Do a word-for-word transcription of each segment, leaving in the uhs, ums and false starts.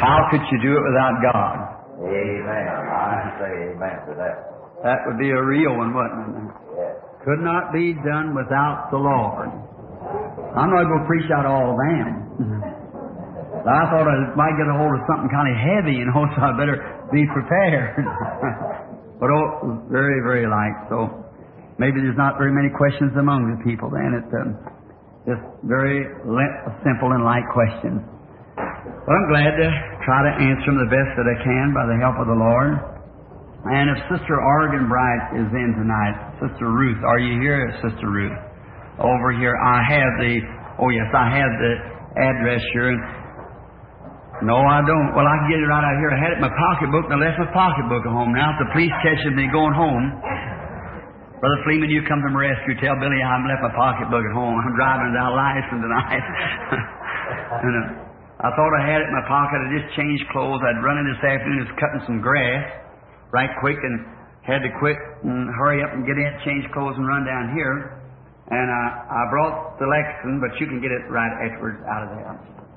How could you do it without God? Amen. I say amen to that. That would be a real one, wouldn't it? Yes. Could not be done without the Lord. I'm not going to preach out all of them. I thought I might get a hold of something kind of heavy, you know, so I better be prepared. But oh, it was very, very light. So maybe there's not very many questions among the people then. It's um, just very le- simple and light questions. But I'm glad to try to answer them the best that I can by the help of the Lord. And if Sister Oregon Bright is in tonight, Sister Ruth, are you here, Sister Ruth? Over here, I have the, oh yes, I have the address here. No, I don't. Well, I can get it right out here. I had it in my pocketbook, and I left my pocketbook at home. Now, if the police catch me going home, Brother Fleeman, you come to my rescue. Tell Billy I left my pocketbook at home. I'm driving down Lyson tonight. and, uh, I thought I had it in my pocket. I just changed clothes. I'd run in this afternoon, just cutting some grass right quick, and had to quit and hurry up and get in, change clothes, and run down here. And uh, I brought the Lexington, but you can get it right afterwards out of there.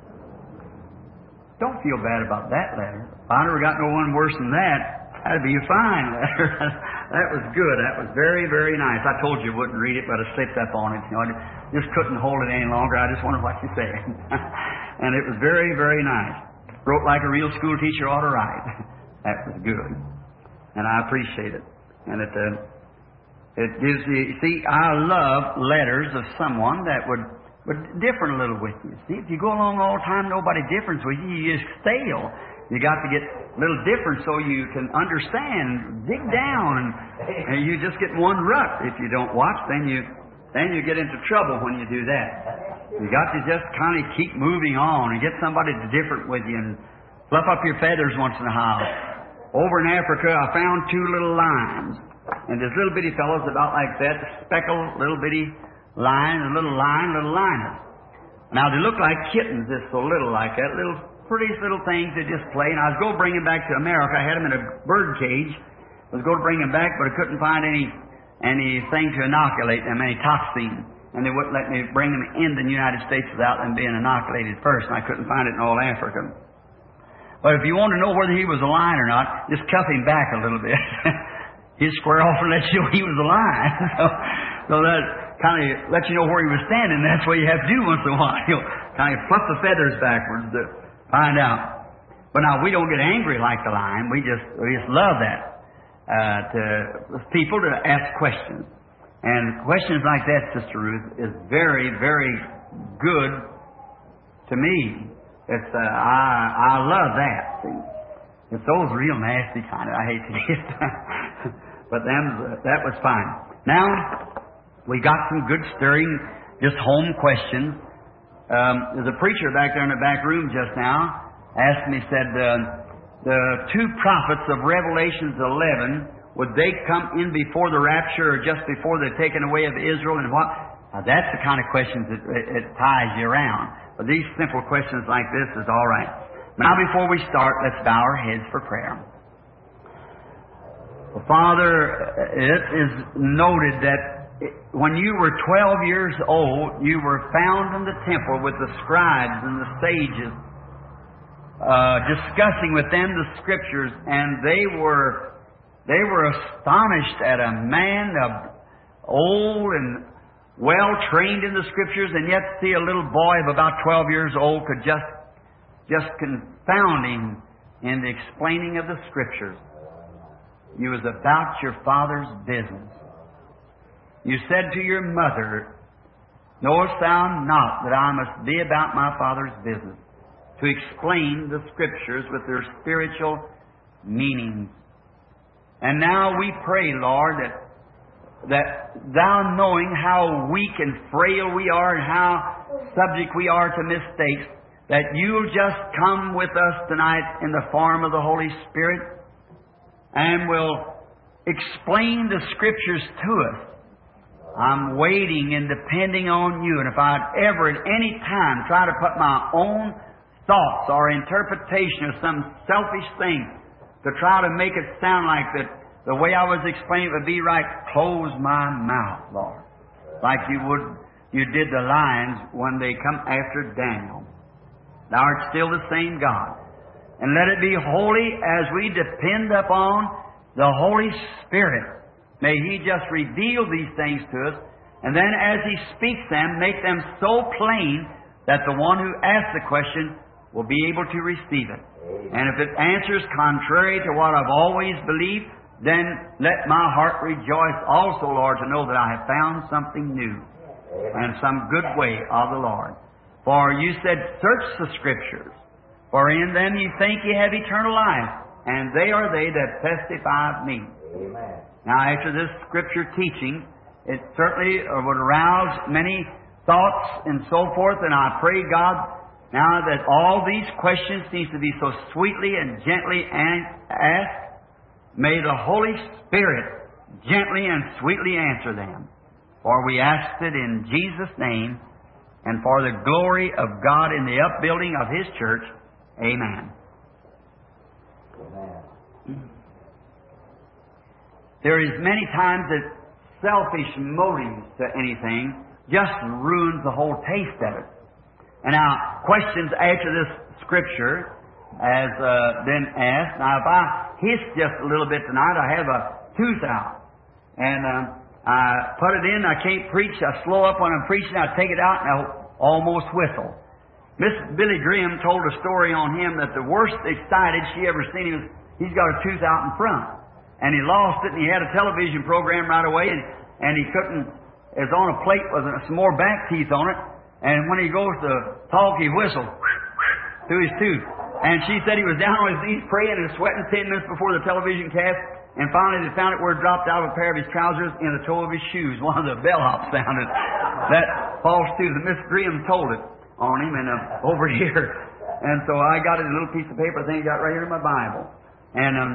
Don't feel bad about that letter. If I never got no one worse than that, that'd be a fine letter. That was good. That was very, very nice. I told you I wouldn't read it, but I slipped up on it. You know, I just couldn't hold it any longer. I just wondered what you said. And it was very, very nice. Wrote like a real school teacher ought to write. That was good. And I appreciate it. And it, uh, it gives you, see, I love letters of someone that would But different a little with you. See, if you go along all the time, nobody different with you, you just stale. You got to get a little different so you can understand, dig down, and, and you just get one rut. If you don't watch, then you then you get into trouble when you do that. You got to just kind of keep moving on and get somebody different with you and fluff up your feathers once in a while. Over in Africa, I found two little lions, and there's little bitty fellows about like that, speckled little bitty line, a little line, a little liner. Now, they look like kittens, just so little like that, little prettiest little things they just play. And I was going to bring them back to America. I had them in a bird cage. I was going to bring them back, but I couldn't find any anything to inoculate them, any toxin. And they wouldn't let me bring them in the United States without them being inoculated first. And I couldn't find it in all Africa. But if you want to know whether he was a lion or not, just cuff him back a little bit. He'd square off and let you know he was a lion. so, so that kind of let you know where he was standing. That's what you have to do once in a while. You know, kind of fluff the feathers backwards to find out. But now we don't get angry like the lion. We just we just love that uh, to people to ask questions. And questions like that, Sister Ruth, is very, very good to me. It's uh, I I love that. See, it's those real nasty kind of I hate to get, but them that was fine. Now. We got some good stirring, just home questions. Um, there's a preacher back there in the back room just now asked me, said, uh, the two prophets of Revelations eleven, would they come in before the rapture or just before the taken away of Israel? And what? Now, that's the kind of questions that it, it ties you around. But these simple questions like this is all right. Now, before we start, let's bow our heads for prayer. Well, Father, it is noted that when you were twelve years old, you were found in the temple with the scribes and the sages, uh, discussing with them the Scriptures, and they were they were astonished at a man of old and well trained in the Scriptures, and yet see a little boy of about twelve years old could just just confound him in the explaining of the Scriptures. You was about your Father's business. You said to your mother, knowest thou not that I must be about my Father's business, to explain the Scriptures with their spiritual meanings. And now we pray, Lord, that, that Thou, knowing how weak and frail we are and how subject we are to mistakes, that You'll just come with us tonight in the form of the Holy Spirit and will explain the Scriptures to us. I'm waiting and depending on You. And if I'd ever at any time try to put my own thoughts or interpretation of some selfish thing to try to make it sound like that the way I was explaining it would be right, close my mouth, Lord. Like You would, You did the lions when they come after Daniel. Thou art still the same God. And let it be holy as we depend upon the Holy Spirit. May He just reveal these things to us, and then as He speaks them, make them so plain that the one who asks the question will be able to receive it. And if it answers contrary to what I've always believed, then let my heart rejoice also, Lord, to know that I have found something new and some good way of the Lord. For You said, search the Scriptures, for in them you think you have eternal life, and they are they that testify of Me. Amen. Now, after this Scripture teaching, it certainly would arouse many thoughts and so forth, and I pray, God, now that all these questions seem to be so sweetly and gently asked, may the Holy Spirit gently and sweetly answer them. For we ask it in Jesus' name, and for the glory of God in the upbuilding of His church. Amen. Amen. There is many times that selfish motives to anything just ruins the whole taste of it. And now, questions after this Scripture has uh, been asked. Now, if I hiss just a little bit tonight, I have a tooth out. And um, I put it in, I can't preach, I slow up when I'm preaching, I take it out and I almost whistle. Miss Billy Graham told a story on him that the worst excited she ever seen him was, he's got a tooth out in front. And he lost it, and he had a television program right away, and, and he couldn't, it was on a plate with some more back teeth on it. And when he goes to talk, he whistles through his tooth. And she said he was down on his knees praying and sweating ten minutes before the television cast. And finally they found it where it dropped out of a pair of his trousers in the toe of his shoes. One of the bellhops found it. That false tooth. And Miss Graham told it on him and uh, over here. And so I got it in a little piece of paper I think I got right here in my Bible. And um,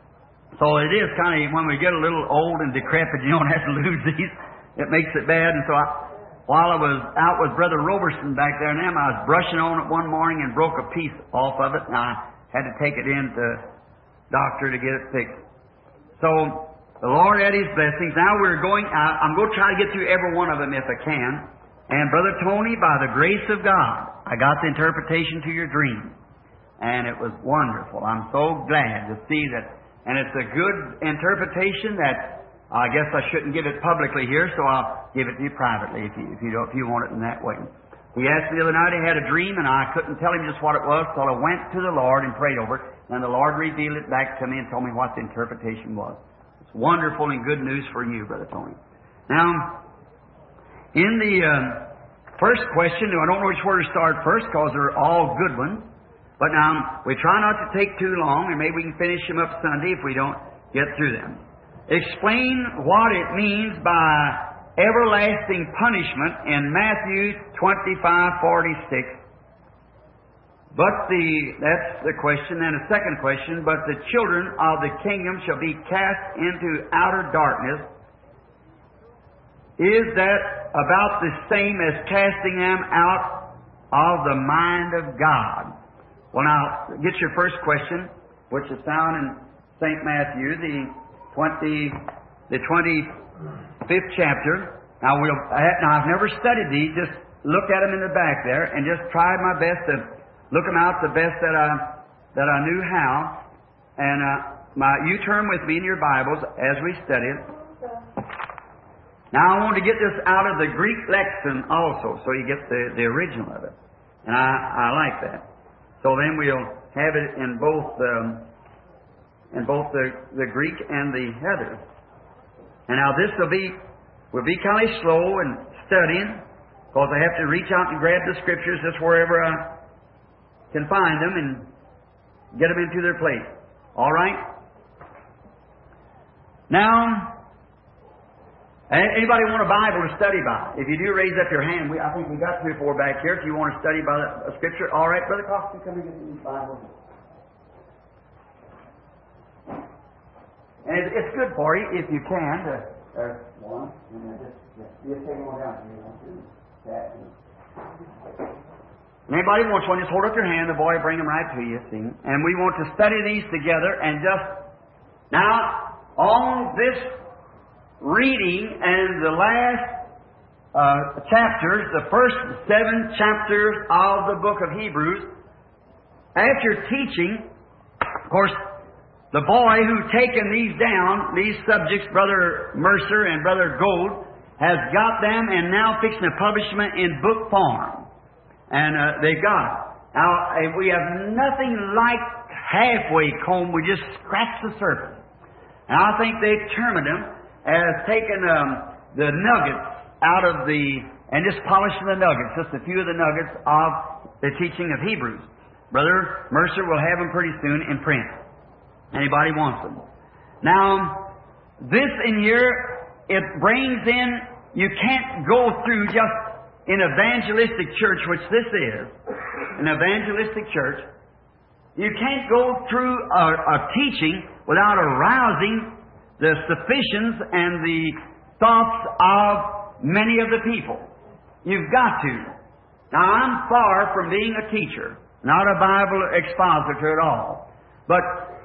so it is kind of, when we get a little old and decrepit, you don't have to lose these. It makes it bad. And so I... While I was out with Brother Roberson back there and them, I was brushing on it one morning and broke a piece off of it, and I had to take it in to the doctor to get it fixed. So, the Lord had His blessings. Now we're going, I, I'm going to try to get through every one of them if I can. And Brother Tony, by the grace of God, I got the interpretation to your dream. And it was wonderful. I'm so glad to see that. And it's a good interpretation that I guess I shouldn't give it publicly here, so I'll give it to you privately if you if you don't if you want it in that way. He asked me the other night, he had a dream, and I couldn't tell him just what it was, so I went to the Lord and prayed over it, and the Lord revealed it back to me and told me what the interpretation was. It's wonderful and good news for you, Brother Tony. Now, in the um, first question, I don't know which word to start first because they're all good ones, but now we try not to take too long, and maybe we can finish them up Sunday if we don't get through them. Explain what it means by everlasting punishment in Matthew twenty-five forty-six. But the, that's the question. And the second question, but the children of the kingdom shall be cast into outer darkness. Is that about the same as casting them out of the mind of God? Well, now, get your first question, which is found in Saint Matthew, the twenty, the twenty-fifth chapter. Now, we'll, now, I've never studied these. Just look at them in the back there, and just tried my best to look them out the best that I that I knew how. And uh, my, you turn with me in your Bibles as we study it. Now, I want to get this out of the Greek lexicon also, so you get the, the original of it. And I, I like that. So then we'll have it in both. Um, in both the, the Greek and the other. And now this will be, will be kind of slow and studying, because I have to reach out and grab the Scriptures just wherever I can find them and get them into their place. All right? Now, anybody want a Bible to study by? If you do, raise up your hand. We, I think we got three or four back here. If you want to study by the, a Scripture, all right, Brother Coxon, come and get these Bibles. And it, it's good for you if you can. To, there's one, and then just, just, just take one down if you want to. That. And anybody wants one, just hold up your hand. The boy will bring them right to you. See, and we want to study these together. And just now on this reading and the last uh, chapters, the first seven chapters of the book of Hebrews, after teaching Of course, the boy who taken these down, these subjects, Brother Mercer and Brother Gold, has got them and now fixing to publish them in book form. And uh, they've got it. Now, uh, we have nothing like halfway comb. We just scratch the surface. And I think they've termed them as taking um, the nuggets out of the, and just polishing the nuggets, just a few of the nuggets of the teaching of Hebrews. Brother Mercer will have them pretty soon in print. Anybody wants them. Now, this in here, it brings in, you can't go through just in evangelistic church, which this is, an evangelistic church, you can't go through a, a teaching without arousing the suspicions and the thoughts of many of the people. You've got to. Now, I'm far from being a teacher, not a Bible expositor at all, but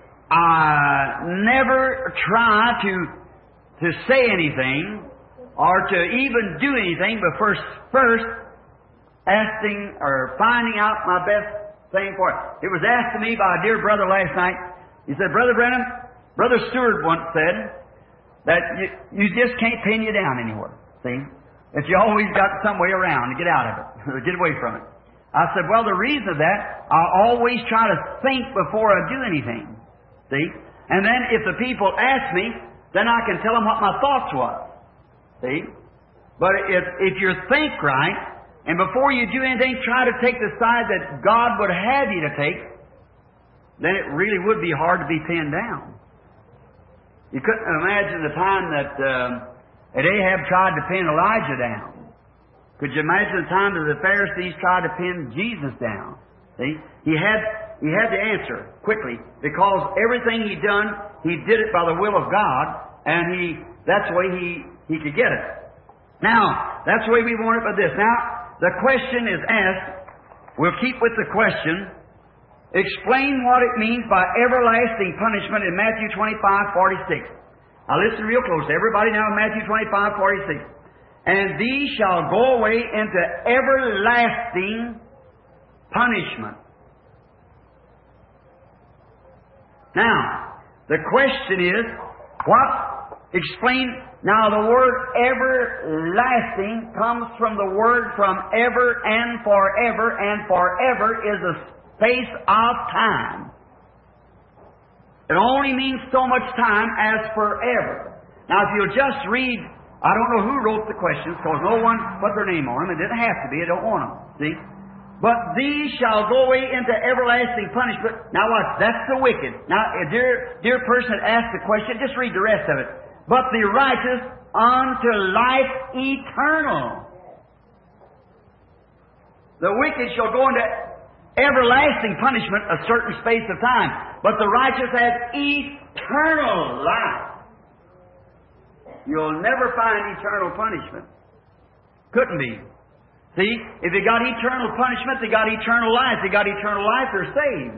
I never try to to say anything or to even do anything but first, first asking or finding out my best thing for it. It was asked to me by a dear brother last night. He said, Brother Brennan, Brother Stewart once said that you, you just can't pin you down anywhere. See? That you always got some way around to get out of it, get away from it. I said, well, the reason of that, I always try to think before I do anything. See? And then if the people ask me, then I can tell them what my thoughts was. See? But if, if you think right, and before you do anything, try to take the side that God would have you to take, then it really would be hard to be pinned down. You couldn't imagine the time that, um, that Ahab tried to pin Elijah down. Could you imagine the time that the Pharisees tried to pin Jesus down? See? He had, he had to answer quickly because everything he done, he did it by the will of God, and he, that's the way he, he could get it. Now, that's the way we want it by this. Now, the question is asked, we'll keep with the question, explain what it means by everlasting punishment in Matthew twenty-five forty-six. Now listen real close. Everybody now in Matthew twenty-five forty-six. And these shall go away into everlasting punishment. Now, the question is, what? Explain. Now, the word everlasting comes from the word from ever and forever, and forever is a space of time. It only means so much time as forever. Now, if you'll just read, I don't know who wrote the questions, because no one put their name on them. It didn't have to be. I don't want them. See? But these shall go away into everlasting punishment. Now watch, that's the wicked. Now, a dear, dear person that asked the question, just read the rest of it. But the righteous unto life eternal. The wicked shall go into everlasting punishment a certain space of time, but the righteous has eternal life. You'll never find eternal punishment. Couldn't be. See, if they got eternal punishment, they got eternal life. They got eternal life, they're saved.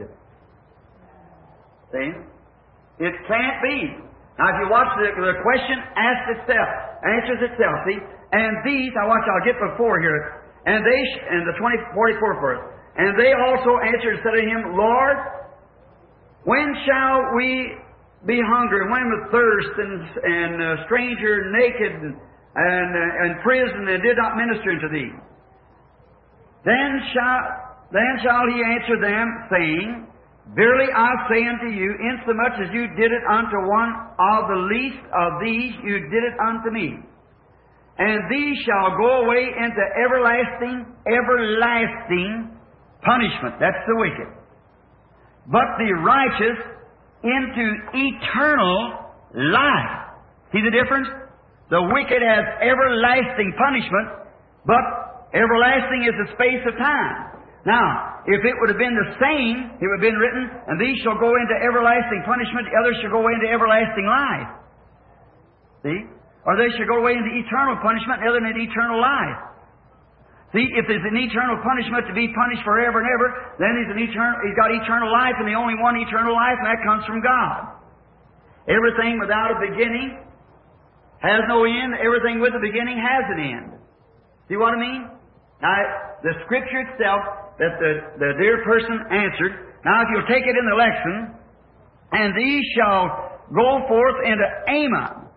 See? It can't be. Now, if you watch the, the question, asks itself, answers itself. See? And these, now watch, I'll get before here. And they, and the twenty forty-four verse. And they also answered and said to him, Lord, when shall we be hungry, when with thirst, and, and uh, stranger, naked, and, and, uh, and prison, and did not minister unto thee? Then shall, then shall he answer them, saying, Verily I say unto you, insomuch as you did it unto one of the least of these, you did it unto me. And these shall go away into everlasting, everlasting punishment. That's the wicked. But the righteous into eternal life. See the difference? The wicked has everlasting punishment, but everlasting is a space of time. Now, if it would have been the same, it would have been written, and these shall go into everlasting punishment, the others shall go into everlasting life. See? Or they shall go away into eternal punishment, the other into eternal life. See, if there's an eternal punishment to be punished forever and ever, then he's, an eternal, he's got eternal life, and the only one eternal life, and that comes from God. Everything without a beginning has no end. Everything with a beginning has an end. See what I mean? Now, the Scripture itself that the, the dear person answered, now if you'll take it in the lesson, And these shall go forth into Ammon,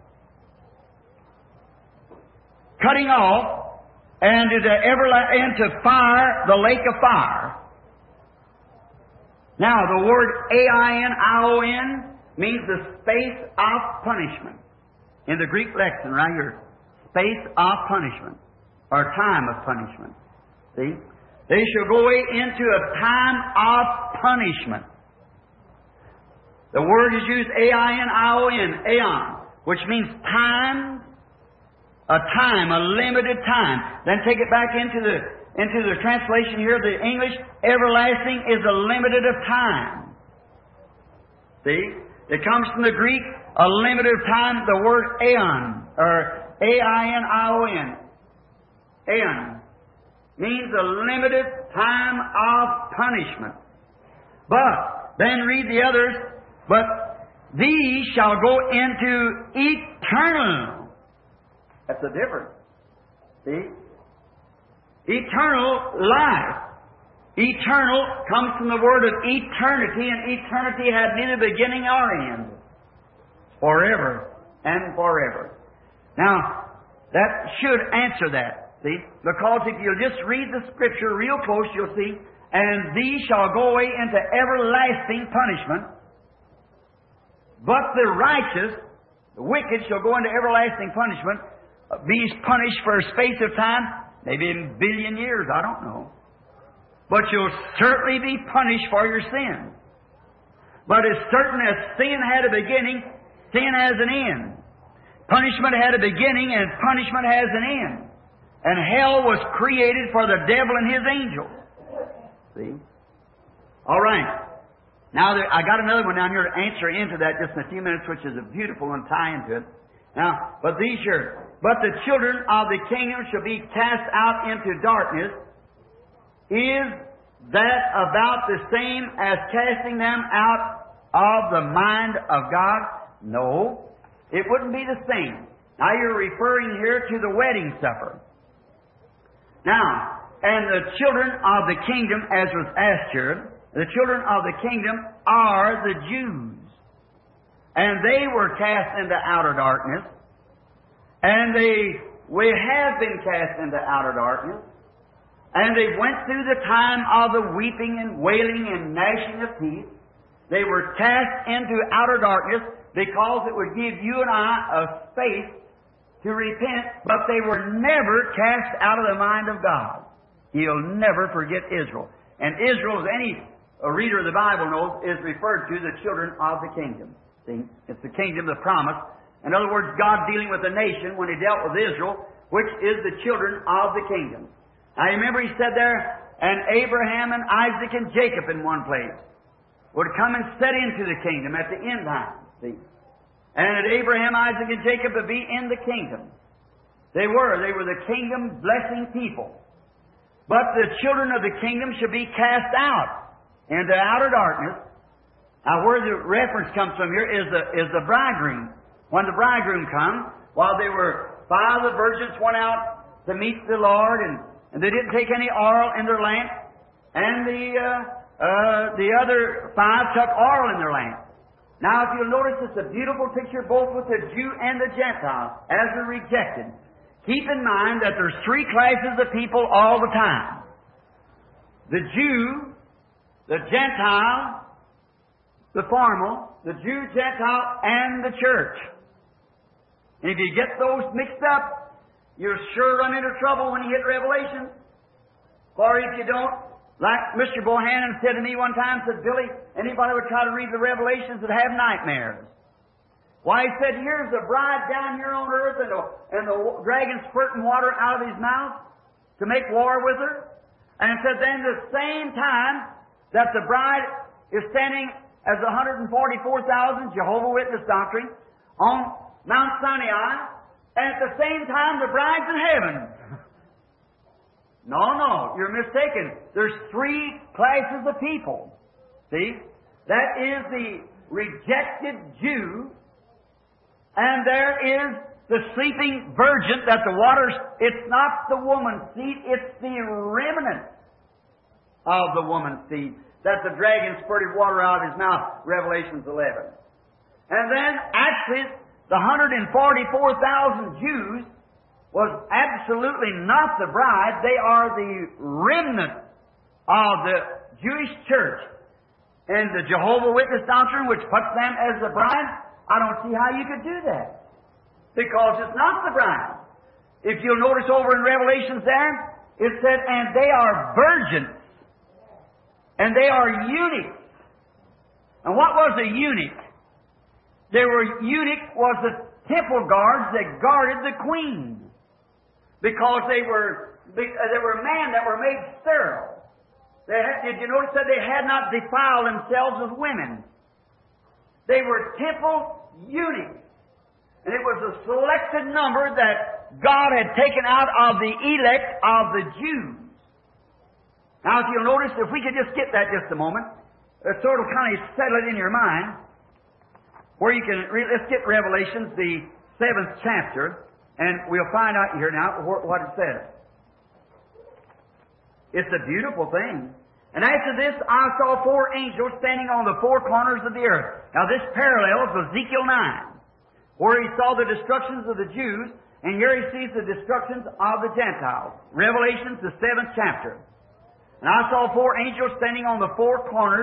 cutting off, and into, everla- into fire, the lake of fire. Now, the word A I N I O N means the space of punishment. In the Greek lexicon, right here, space of punishment, or time of punishment. See? They shall go away into a time of punishment. The word is used A I N I O N, aeon, which means time, a time, a limited time. Then take it back into the into the translation here, the English, everlasting is a limited of time. See? It comes from the Greek, a limited of time, the word aeon, or A I N I O N. Aeon means a limited time of punishment. But, then read the others, but these shall go into eternal. That's the difference. See? Eternal life. Eternal comes from the word of eternity, and eternity had neither beginning nor end. Forever and forever. Now, that should answer that, see? Because if you'll just read the Scripture real close, you'll see, and these shall go away into everlasting punishment, but the righteous, the wicked, shall go into everlasting punishment, be punished for a space of time, maybe a billion years, I don't know. But you'll certainly be punished for your sins. But as certain as sin had a beginning, sin has an end. Punishment had a beginning, and punishment has an end. And hell was created for the devil and his angels. See? All right. Now, there, I got another one down here to answer into that just in a few minutes, which is a beautiful one tie into it. Now, but these here, but the children of the kingdom shall be cast out into darkness. Is that about the same as casting them out of the mind of God? No, it wouldn't be the same. Now you're referring here to the wedding supper. Now, and the children of the kingdom, as was asked here, the children of the kingdom are the Jews. And they were cast into outer darkness. And they, we have been cast into outer darkness. And they went through the time of the weeping and wailing and gnashing of teeth. They were cast into outer darkness because it would give you and I a space to repent, but they were never cast out of the mind of God. He'll never forget Israel. And Israel, as any reader of the Bible knows, is referred to the children of the kingdom. See? It's the kingdom, the promise. In other words, God dealing with the nation when He dealt with Israel, which is the children of the kingdom. I remember He said there, and Abraham and Isaac and Jacob in one place would come and set into the kingdom at the end time. See? And at Abraham, Isaac, and Jacob would be in the kingdom. They were. They were the kingdom blessing people. But the children of the kingdom should be cast out into outer darkness. Now, where the reference comes from here is the, is the bridegroom. When the bridegroom comes, while they were, five of the virgins went out to meet the Lord, and, and they didn't take any oil in their lamp, and the, uh, uh, the other five took oil in their lamp. Now, if you'll notice, it's a beautiful picture both with the Jew and the Gentile as they're rejected. Keep in mind that there's three classes of people all the time. The Jew, the Gentile, the formal, the Jew, Gentile, and the church. And if you get those mixed up, you'll sure run into trouble when you hit Revelation. For if you don't, like Mister Bohannon said to me one time, said, Billy, anybody would try to read the Revelations that have nightmares. Why, he said, here's the bride down here on earth, and the, and the dragon spurting water out of his mouth to make war with her. And it said, then the same time that the bride is standing as one hundred forty-four thousand Jehovah's Witness doctrine on Mount Sinai, and at the same time the bride's in heaven. No, no, you're mistaken. There's three classes of people. See? That is the rejected Jew, and there is the sleeping virgin that the waters, it's not the woman's seed, it's the remnant of the woman's seed. that the dragon spurted water out of his mouth, Revelations eleven. And then, actually, the one hundred forty-four thousand Jews was absolutely not the bride. They are the remnant of the Jewish church. And the Jehovah's Witness doctrine, which puts them as the bride, I don't see how you could do that. Because it's not the bride. If you'll notice over in Revelations there, it said, and they are virgins. And they are eunuchs. And what was a eunuch? There were eunuch was the temple guards that guarded the queen. Because they were they were men that were made sterile. They had, did you notice that they had not defiled themselves as women? They were temple eunuchs. And it was a selected number that God had taken out of the elect of the Jews. Now, if you'll notice, if we could just get that just a moment, it sort of kind of settle it in your mind, where you can, re- let's get Revelations, the seventh chapter, and we'll find out here now what it says. It's a beautiful thing. And after this, I saw four angels standing on the four corners of the earth. Now, this parallels Ezekiel nine, where he saw the destructions of the Jews, and here he sees the destructions of the Gentiles. Revelations, the seventh chapter. And I saw four angels standing on the four corners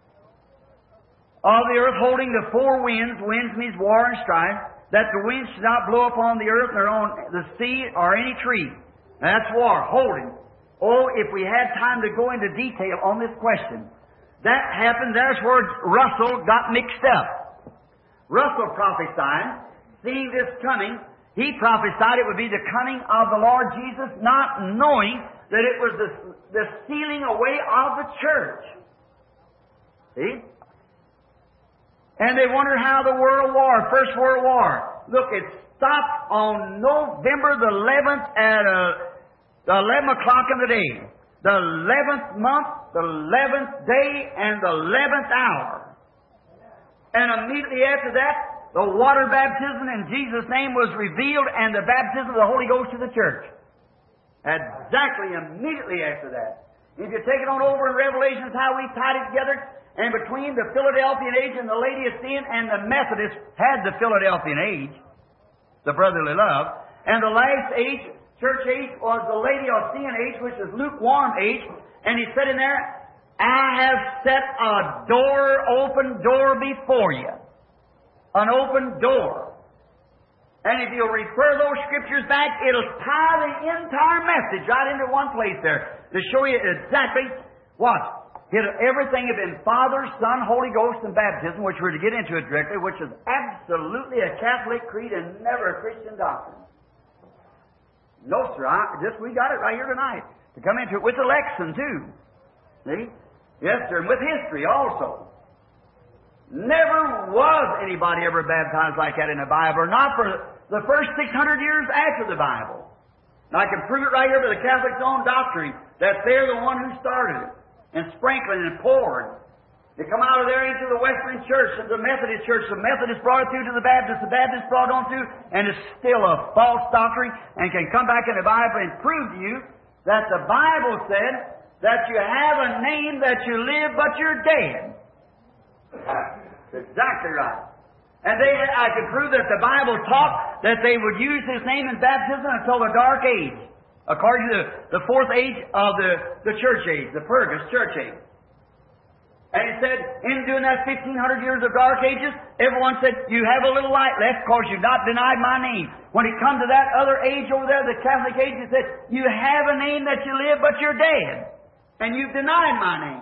of the earth, holding the four winds. Winds means war and strife. That the wind should not blow upon the earth, nor on the sea, or any tree. Now, that's war, holding. Oh, if we had time to go into detail on this question. That happened, there's where Russell got mixed up. Russell prophesied, seeing this coming, he prophesied it would be the coming of the Lord Jesus, not knowing that it was the, the sealing away of the church. See? And they wondered how the World War, First World War, look, it stopped on November the eleventh at uh, eleven o'clock in the day. The eleventh month, the eleventh day, and the eleventh hour. And immediately after that, the water baptism in Jesus' name was revealed, and the baptism of the Holy Ghost to the church. Exactly immediately after that. If you take it on over in Revelations, how we tied it together, and between the Philadelphian age and the Laodicean, and the Methodists had the Philadelphian age, the brotherly love, and the last age, church age, was the Laodicean age, which is lukewarm age, and he said in there, I have set a door, open door before you. An open door. And if you'll refer those scriptures back, it'll tie the entire message right into one place there to show you exactly what? It'll, everything have been Father, Son, Holy Ghost, and baptism, which we're to get into it directly, which is absolutely a Catholic creed and never a Christian doctrine. No, sir. I, just we got it right here tonight to come into it with election too. See? Yes, sir. And with history also. Never was anybody ever baptized like that in the Bible, not for the first six hundred years after the Bible. Now, I can prove it right here by the Catholic's own doctrine that they're the one who started it, and sprinkling and pouring. They come out of there into the Western Church and the Methodist Church. The Methodists brought it through to the Baptists. The Baptists brought it on through, and it's still a false doctrine, and can come back in the Bible and prove to you that the Bible said that you have a name that you live, but you're dead. That's exactly right. And they, I could prove that the Bible taught that they would use His name in baptism until the dark age, according to the, the fourth age of the, the church age, the Purgus church age. And He said, in doing that fifteen hundred years of dark ages, everyone said, you have a little light left because you've not denied my name. When it come to that other age over there, the Catholic age, He said, you have a name that you live, but you're dead. And you've denied my name.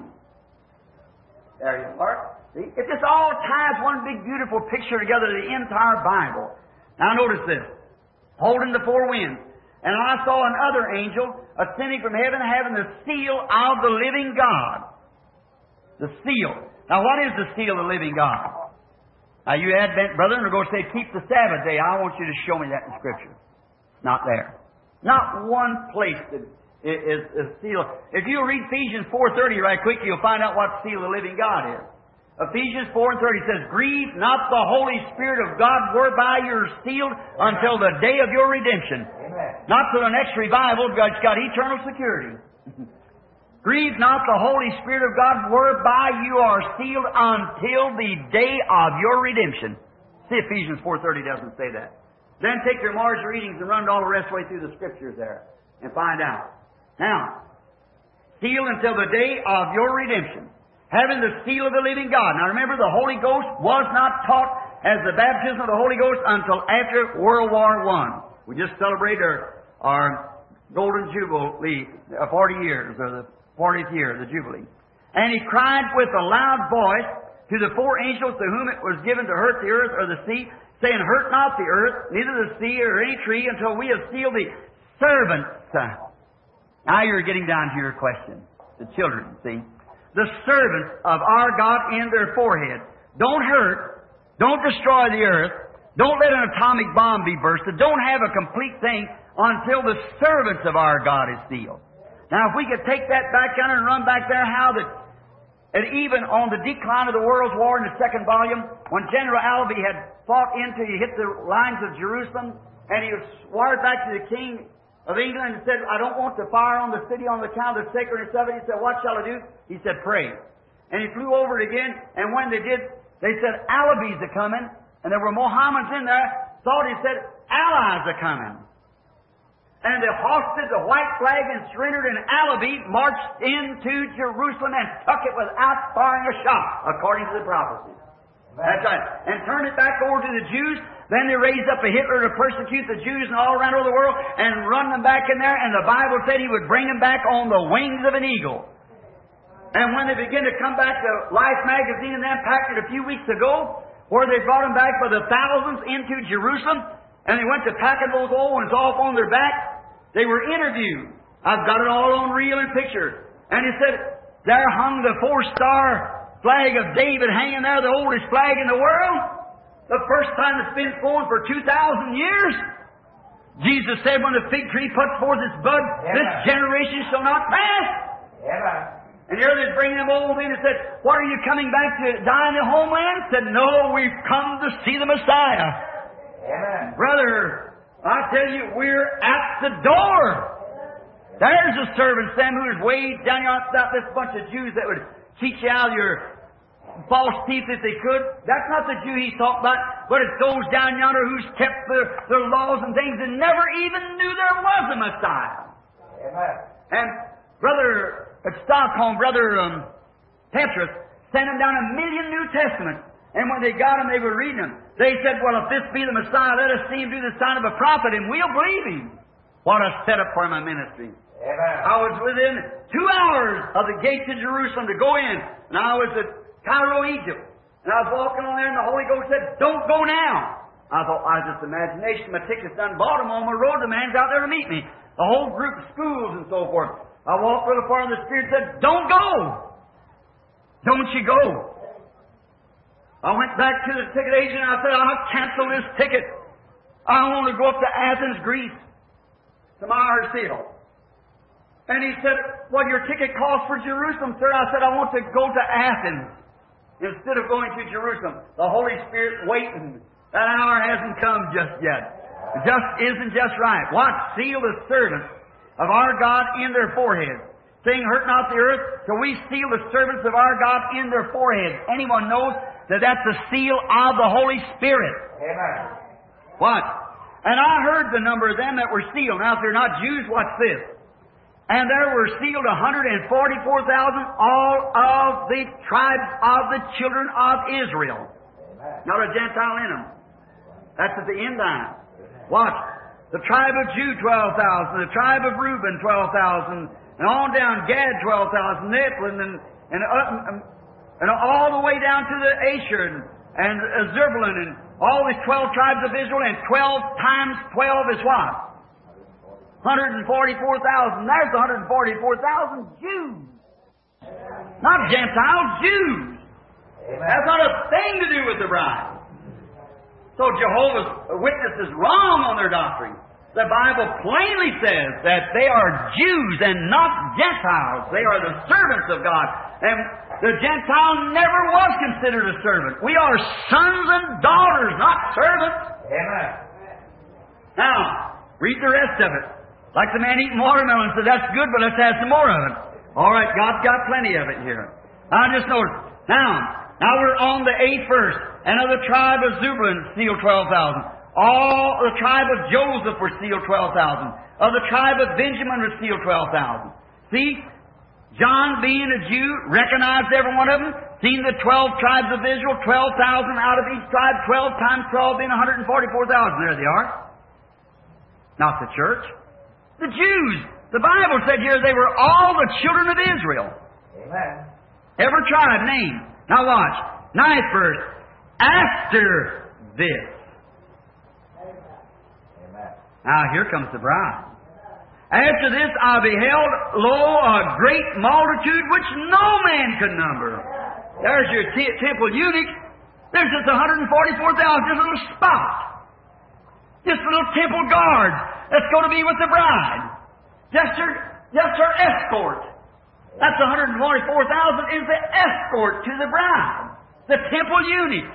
There you are. See? It just all ties one big beautiful picture together, the entire Bible. Now notice this. Holding the four winds. And I saw another angel ascending from heaven, having the seal of the living God. The seal. Now what is the seal of the living God? Now you Advent brethren are going to say, keep the Sabbath day. I want you to show me that in Scripture. Not there. Not one place that is a seal. If you read Ephesians four thirty right quick, you'll find out what the seal of the living God is. Ephesians four and thirty says, grieve not the Holy Spirit of God, whereby you're sealed until the day of your redemption. Amen. Not to the next revival, but it's got eternal security. Grieve not the Holy Spirit of God, whereby you are sealed until the day of your redemption. See, Ephesians four thirty doesn't say that. Then take your margin readings and run all the rest of the way through the Scriptures there and find out. Now, sealed until the day of your redemption, having the seal of the living God. Now remember, the Holy Ghost was not taught as the baptism of the Holy Ghost until after World War One. We just celebrated our, our Golden Jubilee, uh, forty years, or the fortieth year of the Jubilee. And he cried with a loud voice to the four angels to whom it was given to hurt the earth or the sea, saying, Hurt not the earth, neither the sea or any tree, until we have sealed the servants. Now you're getting down to your question. The children, see. The servants of our God in their forehead. Don't hurt. Don't destroy the earth. Don't let an atomic bomb be bursted. Don't have a complete thing until the servants of our God is sealed. Now, if we could take that back down and run back there, how that, and even on the decline of the World's War in the second volume, when General Allenby had fought into, he hit the lines of Jerusalem, and he was wired back to the King of England and said, I don't want to fire on the city on the account of the sacredness of it. He said, what shall I do? He said, pray. And he flew over it again, and when they did, they said, Allenby's a coming, and there were Mohammedans in there, thought he said, Allies are coming. And they hoisted the white flag and surrendered, and Allenby marched into Jerusalem and took it without firing a shot, according to the prophecy. That's right. And turned it back over to the Jews. Then they raised up a Hitler to persecute the Jews and all around the world and run them back in there. And the Bible said he would bring them back on the wings of an eagle. And when they began to come back to Life magazine and then packed it a few weeks ago, where they brought them back by the thousands into Jerusalem, and they went to packing those old ones off on their back, they were interviewed. I've got it all on reel and picture. And he said, there hung the four-star flag of David hanging there, the oldest flag in the world. The first time it's been flown for two thousand years. Jesus said, when the fig tree puts forth its bud, yeah, this generation shall not pass. Yeah, and here they bring them old in and said, what, are you coming back to die in the homeland? Said, no, we've come to see the Messiah. Yeah. Brother, I tell you, we're at the door. There's a servant, Sam, who is way down here outside this bunch of Jews that would cheat you out of your false teeth if they could. That's not the Jew he's talking about, but it's those down yonder who's kept their, their laws and things and never even knew there was a Messiah. Amen. And Brother at Stockholm, Brother um, Petrus, sent him down a million New Testaments. And when they got him, they were reading them. They said, well, if this be the Messiah, let us see him do the sign of a prophet, and we'll believe him. What a setup for my ministry. Amen. I was within two hours of the gates of Jerusalem to go in, and I was at Cairo, Egypt. And I was walking on there, and the Holy Ghost said, don't go now. I thought, I was just imagination. My ticket's done bought them on my road. The man's out there to meet me. The whole group of schools and so forth. I walked a little far, and the Spirit said, don't go. Don't you go. I went back to the ticket agent and I said, I'll cancel this ticket. I want to go up to Athens, Greece, to Mars Hill. And he said, well, your ticket costs for Jerusalem, sir. I said, I want to go to Athens instead of going to Jerusalem. The Holy Spirit's waiting. That hour hasn't come just yet. It just isn't just right. What? Seal the servants of our God in their foreheads, saying, hurt not the earth, till we seal the servants of our God in their foreheads. Anyone knows that that's the seal of the Holy Spirit. Amen. What? And I heard the number of them that were sealed. Now, if they're not Jews, what's this? And there were sealed one hundred forty-four thousand, all of the tribes of the children of Israel. Amen. Not a Gentile in them. That's at the end time. What? The tribe of Judah, twelve thousand. The tribe of Reuben, twelve thousand. And on down, Gad, twelve thousand. Nephilim, and, and, uh, and And all the way down to the Asher and, and uh, Zebulun and all these twelve tribes of Israel, and twelve times twelve is what? one hundred forty-four thousand. There's one hundred forty-four thousand Jews. Not Gentiles, Jews. Amen. That's not a thing to do with the bride. So Jehovah's Witnesses wrong on their doctrine. The Bible plainly says that they are Jews and not Gentiles. They are the servants of God. And the Gentile never was considered a servant. We are sons and daughters, not servants. Amen. Now, read the rest of it. Like the man eating watermelon said, that's good, but let's have some more of it. All right, God's got plenty of it here. I just noticed. Now, now we're on the eighth verse. And of the tribe of Zebulun, sealed twelve thousand. All the tribe of Joseph were sealed twelve thousand. Of the tribe of Benjamin were sealed twelve thousand. See, John, being a Jew, recognized every one of them, seen the twelve tribes of Israel, twelve thousand out of each tribe, twelve times twelve being one hundred forty-four thousand. There they are. Not the church. The Jews. The Bible said here they were all the children of Israel. Amen. Every tribe named. Now watch. Ninth verse. After this. Amen. Now here comes the bride. After this I beheld, lo, a great multitude which no man could number. There's your t- temple eunuch. There's just one hundred forty-four thousand, just a little spot. Just a little temple guard that's going to be with the bride. Just her, just her escort. That's one hundred forty-four thousand is the escort to the bride. The temple eunuch.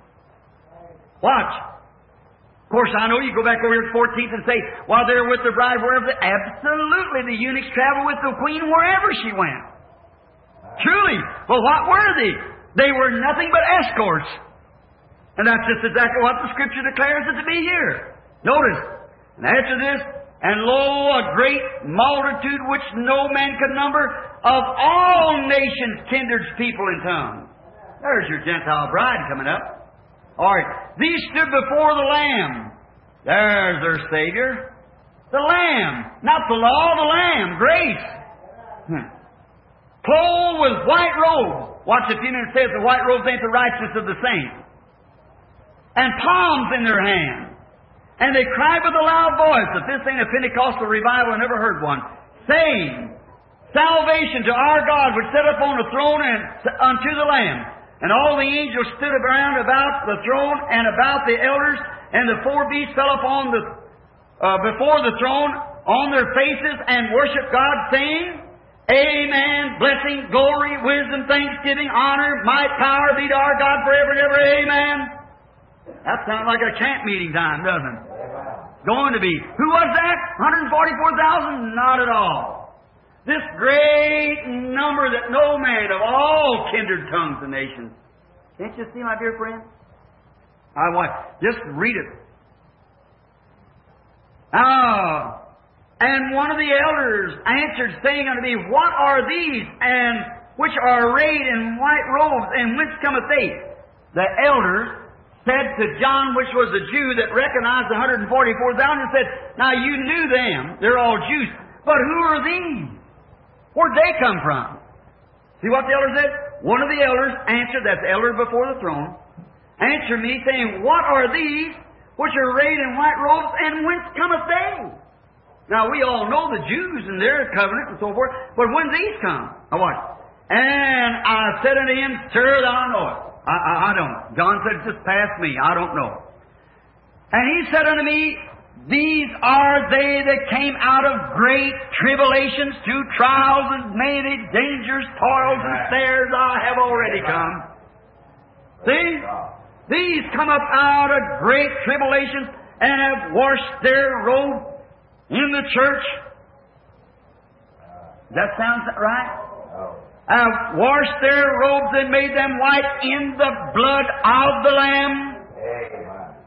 Watch. Of course, I know you go back over here to fourteenth and say, while they're with the bride, wherever they... Absolutely, the eunuchs travel with the queen wherever she went. Truly. Well, what were they? They were nothing but escorts. And that's just exactly what the Scripture declares it to be here. Notice. And after this, and lo, a great multitude which no man could number, of all nations, kindreds, people, and tongues. There's your Gentile bride coming up. All right. These stood before the Lamb. There's their Savior. The Lamb. Not the law, the Lamb. Grace. Hmm. Clothed with white robes. Watch a few minutes. It says the white robes ain't the righteousness of the saints. And palms in their hands. And they cried with a loud voice. If this ain't a Pentecostal revival, I never heard one. Saying, salvation to our God which sat upon the throne and unto the Lamb. And all the angels stood around about the throne and about the elders, and the four beasts fell upon the uh, before the throne on their faces and worshiped God, saying, Amen. Blessing, glory, wisdom, thanksgiving, honor, might, power be to our God forever and ever. Amen. That sounds like a camp meeting time, doesn't it? It's going to be. Who was that? one hundred forty-four thousand? Not at all. This great number that no man of all kindred tongues and nations. Can't you see, my dear friend? I want just read it. Ah, and one of the elders answered, saying unto me, What are these, and which are arrayed in white robes, and whence cometh they? The elders said to John, which was a Jew that recognized the one hundred forty-four thousand, and said, Now you knew them, they're all Jews, but who are these? Where'd they come from? See what the elder said? One of the elders answered, that's the elder before the throne, answered me, saying, What are these which are arrayed in white robes, and whence cometh they? Now we all know the Jews and their covenant and so forth, but when these come? Now watch. And I said unto him, Sir, thou know it. I, I, I don't know. John said, just past me. I don't know. And he said unto me, These are they that came out of great tribulations through trials and many dangers, toils, and snares I have already come. See? These come up out of great tribulations and have washed their robe in the church. Does that sound right? Have washed their robes and made them white in the blood of the Lamb. Amen.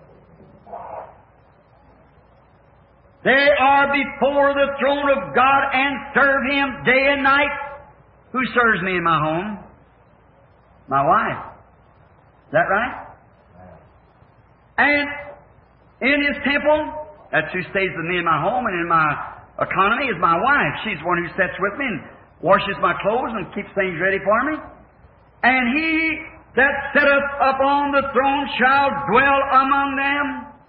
They are before the throne of God and serve Him day and night. Who serves me in my home? My wife. Is that right? And in His temple, that's who stays with me in my home and in my economy, is my wife. She's the one who sits with me and washes my clothes and keeps things ready for me. And He that sitteth upon the throne shall dwell among them.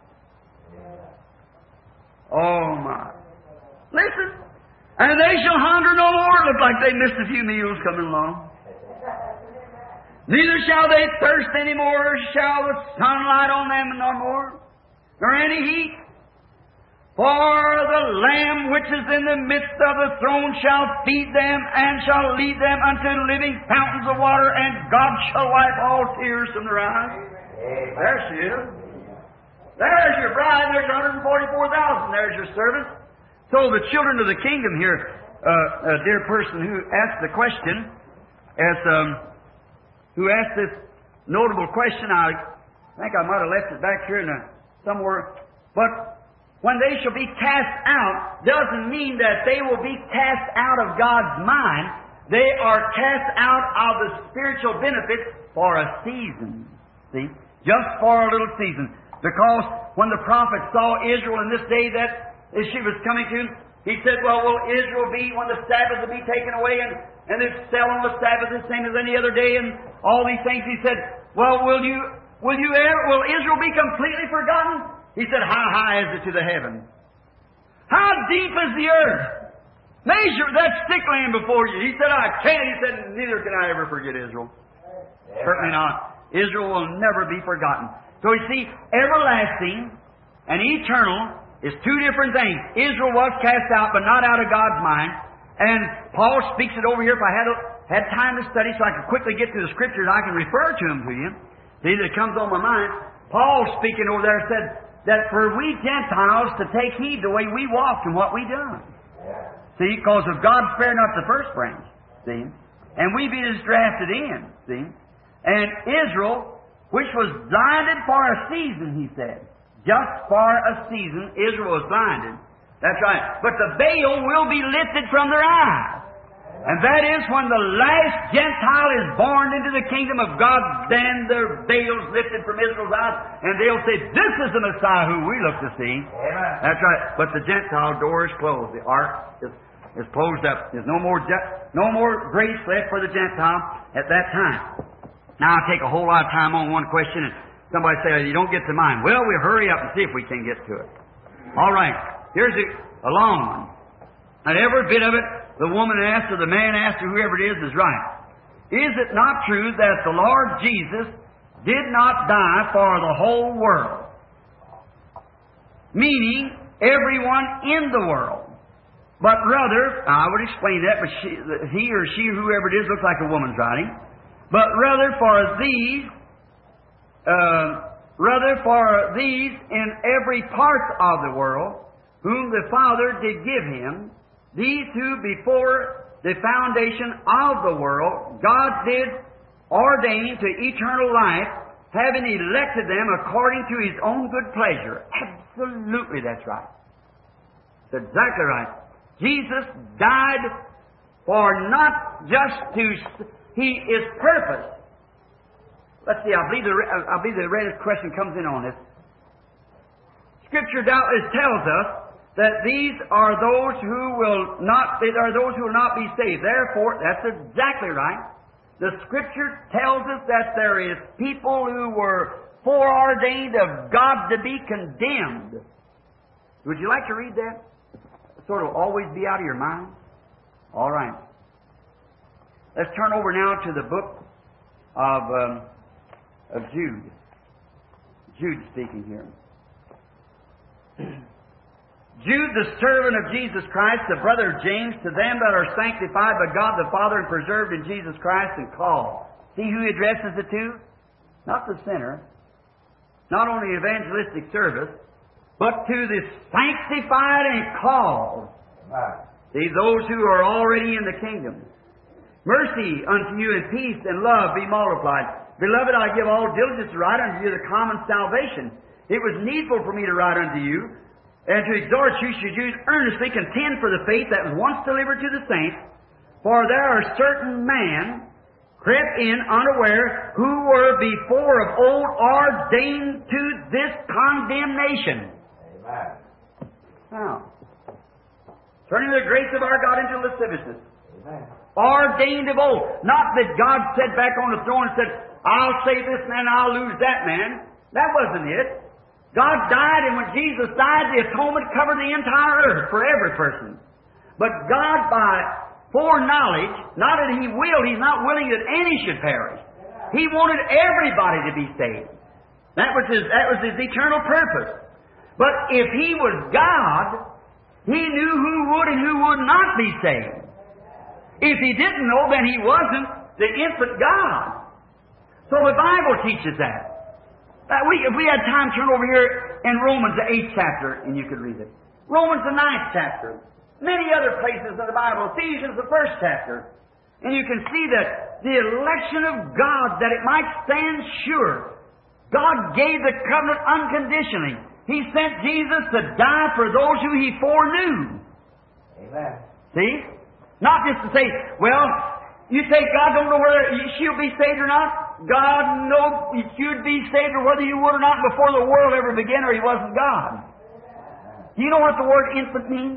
Oh my. Listen. And they shall hunger no more. Look like they missed a few meals coming along. Neither shall they thirst any more, shall the sun light on them no more, nor any heat. For the Lamb which is in the midst of the throne shall feed them, and shall lead them unto living fountains of water, and God shall wipe all tears from their eyes. There she is. There's your bride. There's one hundred forty-four thousand. There's your servants. So the children of the kingdom here, uh, a dear person who asked the question, as um, who asked this notable question. I think I might have left it back here in a, somewhere. But when they shall be cast out, doesn't mean that they will be cast out of God's mind. They are cast out of the spiritual benefits for a season. See? Just for a little season. Because when the prophet saw Israel in this day that as she was coming to, he said, well, will Israel be when the Sabbath will be taken away and, and it's still on the Sabbath the same as any other day and all these things? He said, well, will you will you ever will Israel be completely forgotten? He said, how high is it to the heaven? How deep is the earth? Measure that stick land before you. He said, I can't. He said, neither can I ever forget Israel. Yeah. Certainly not. Israel will never be forgotten. So you see, everlasting and eternal is two different things. Israel was cast out, but not out of God's mind. And Paul speaks it over here. If I had had time to study so I could quickly get to the Scriptures, I can refer to them to you. See, that comes on my mind. Paul speaking over there said that for we Gentiles to take heed the way we walked and what we done. Yeah. See, because of God spared not the first branch. See? And we be just drafted in. See? And Israel, which was blinded for a season, he said. Just for a season, Israel was blinded. That's right. But the veil will be lifted from their eyes. And that is when the last Gentile is born into the kingdom of God, then the veil's lifted from Israel's eyes, and they'll say, this is the Messiah who we look to see. Amen. That's right. But the Gentile door is closed. The ark is, is closed up. There's no more, no more grace left for the Gentile at that time. Now I'll take a whole lot of time on one question, and somebody say, you don't get to mine. Well, we'll hurry up and see if we can get to it. All right. Here's a, a long one. And every bit of it, the woman asked or the man asked or whoever it is, is right. Is it not true that the Lord Jesus did not die for the whole world? Meaning, everyone in the world. But rather, I would explain that, but she, he or she, whoever it is, looks like a woman's writing. But rather for these, uh, rather for these in every part of the world, whom the Father did give him, these who before the foundation of the world God did ordain to eternal life, having elected them according to His own good pleasure. Absolutely, that's right. That's exactly right. Jesus died for not just to... He is purpose. Let's see, I believe the, I believe the red question comes in on this. Scripture doubtless tells us that these are those who will not, they are those who will not be saved. Therefore, that's exactly right. The Scripture tells us that there is people who were foreordained of God to be condemned. Would you like to read that? Sort of always be out of your mind. All right. Let's turn over now to the book of um, of Jude. Jude speaking here. Jude, the servant of Jesus Christ, the brother of James, to them that are sanctified by God the Father and preserved in Jesus Christ and called. See who he addresses it to? Not the sinner, not only evangelistic service, but to the sanctified and called. See, those who are already in the kingdom. Mercy unto you and peace and love be multiplied. Beloved, I give all diligence to write unto you the common salvation. It was needful for me to write unto you, and to exhort you should you earnestly contend for the faith that was once delivered to the saints. For there are certain men crept in unaware, who were before of old ordained to this condemnation. Amen. Now, turning the grace of our God into lasciviousness. Amen. Ordained of old. Not that God sat back on the throne and said, I'll save this man, I'll lose that man. That wasn't it. God died, and when Jesus died, the atonement covered the entire earth for every person. But God, by foreknowledge, not that He willed, He's not willing that any should perish. He wanted everybody to be saved. That was His, that was His eternal purpose. But if He was God, He knew who would and who would not be saved. If He didn't know, then He wasn't the infant God. So the Bible teaches that. Uh, we, if we had time, turn over here in Romans, the eighth chapter, and you could read it. Romans, the ninth chapter. Many other places in the Bible, Ephesians, the first chapter. And you can see that the election of God, that it might stand sure, God gave the covenant unconditionally. He sent Jesus to die for those who He foreknew. Amen. See? Not just to say, well, you say God don't know whether she'll be saved or not. God knows you'd be saved or whether you would or not before the world ever began or He wasn't God. Do you know what the word infant means?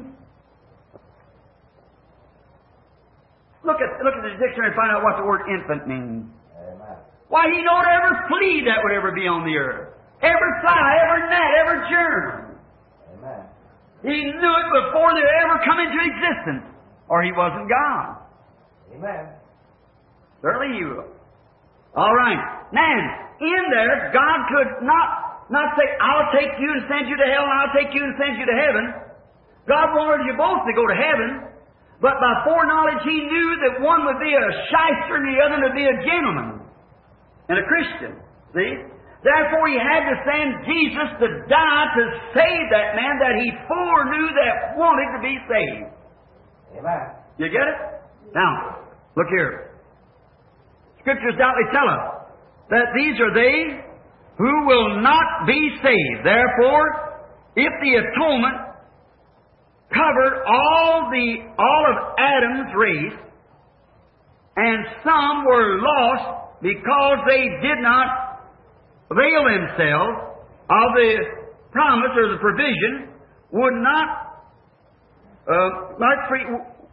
Look at, look at the dictionary and find out what the word infant means. Amen. Why, He knowed every flea that would ever be on the earth. Every fly, every gnat, every germ. Amen. He knew it before they ever come into existence, or He wasn't God. Amen. Certainly He will. All right. Now, in there, God could not, not say, I'll take you and send you to hell, and I'll take you and send you to heaven. God wanted you both to go to heaven, but by foreknowledge He knew that one would be a shyster and the other would be a gentleman and a Christian. See? Therefore, He had to send Jesus to die to save that man that He foreknew that wanted to be saved. Amen. You get it? Now, look here. Scriptures doubtless tell us that these are they who will not be saved. Therefore, if the atonement covered all the all of Adam's race, and some were lost because they did not avail themselves of the promise or the provision, would not uh, not free,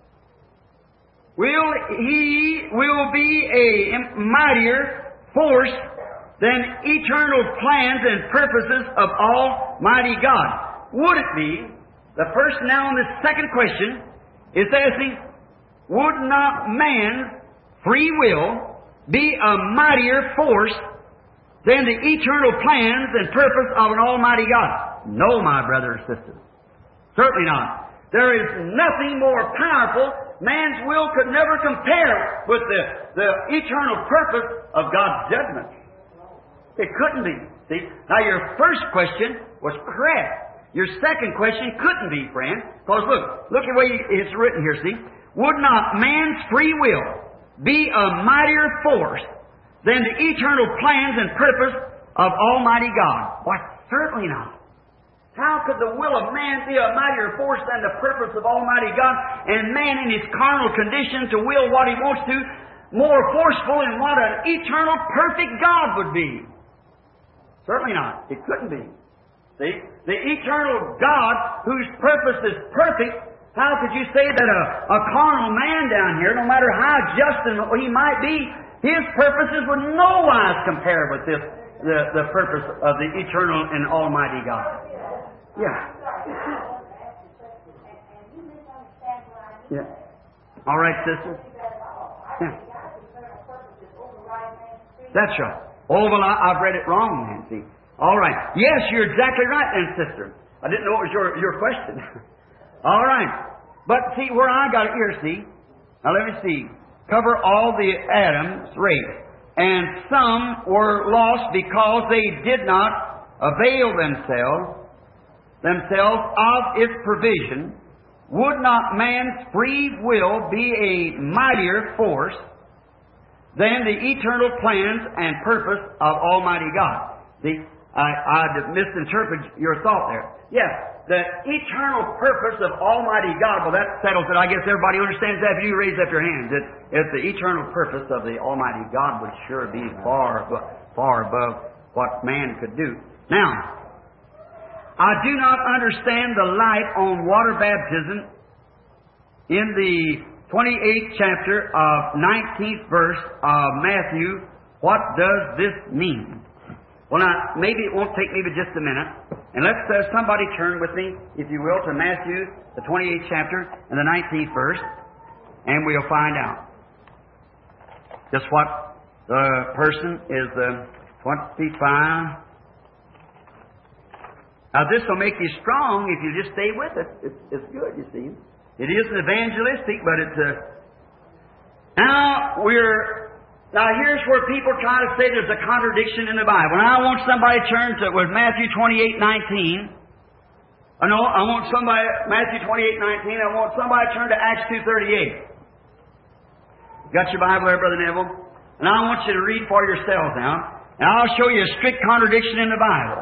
will he will be a mightier force than eternal plans and purposes of Almighty God. Would it be? The first now and the second question is asking, would not man's free will be a mightier force than the eternal plans and purpose of an Almighty God? No, my brother and sister. Certainly not. There is nothing more powerful. Man's will could never compare with the, the eternal purpose of God's judgment. It couldn't be. See? Now your first question was correct. Your second question couldn't be, friend. Because look, look at the way it's written here, see? Would not man's free will be a mightier force than the eternal plans and purpose of Almighty God? Why, certainly not. How could the will of man be a mightier force than the purpose of Almighty God, and man in his carnal condition to will what he wants to, more forceful than what an eternal, perfect God would be? Certainly not. It couldn't be. See? The eternal God, whose purpose is perfect, how could you say that a, a carnal man down here, no matter how just he might be, his purposes would no wise compare with this, the, the purpose of the eternal and Almighty God? Yeah. Yeah. All right, sister. Yeah. That's right. Oh, well, I, I've read it wrong, Nancy. All right. Yes, you're exactly right then, sister. I didn't know it was your, your question. All right. But see, where I got it here, see? Now let me see. Cover all the Adam's race. And some were lost because they did not avail themselves themselves of its provision. Would not man's free will be a mightier force than the eternal plans and purpose of Almighty God? See, I, I misinterpreted your thought there. Yes, the eternal purpose of Almighty God, well, that settles it. I guess everybody understands that if you raise up your hands. It, it's the eternal purpose of the Almighty God would sure be far, far above what man could do. Now, I do not understand the light on water baptism in the twenty-eighth chapter of nineteenth verse of Matthew. What does this mean? Well, now, maybe it won't take me but just a minute. And let's uh, somebody turn with me, if you will, to Matthew, the twenty-eighth chapter and the nineteenth verse, and we'll find out just what the person is uh, twenty-five. Now, this will make you strong if you just stay with it. It's, it's good, you see. It isn't evangelistic, but it's a... Uh, now, we're... Now, here's where people try to say there's a contradiction in the Bible. Now, I want somebody to turn to with Matthew twenty-eight nineteen. I know, I want somebody, Matthew twenty-eight nineteen, I want somebody to turn to Acts two thirty-eight. Got your Bible there, Brother Neville? And I want you to read for yourselves now. And I'll show you a strict contradiction in the Bible.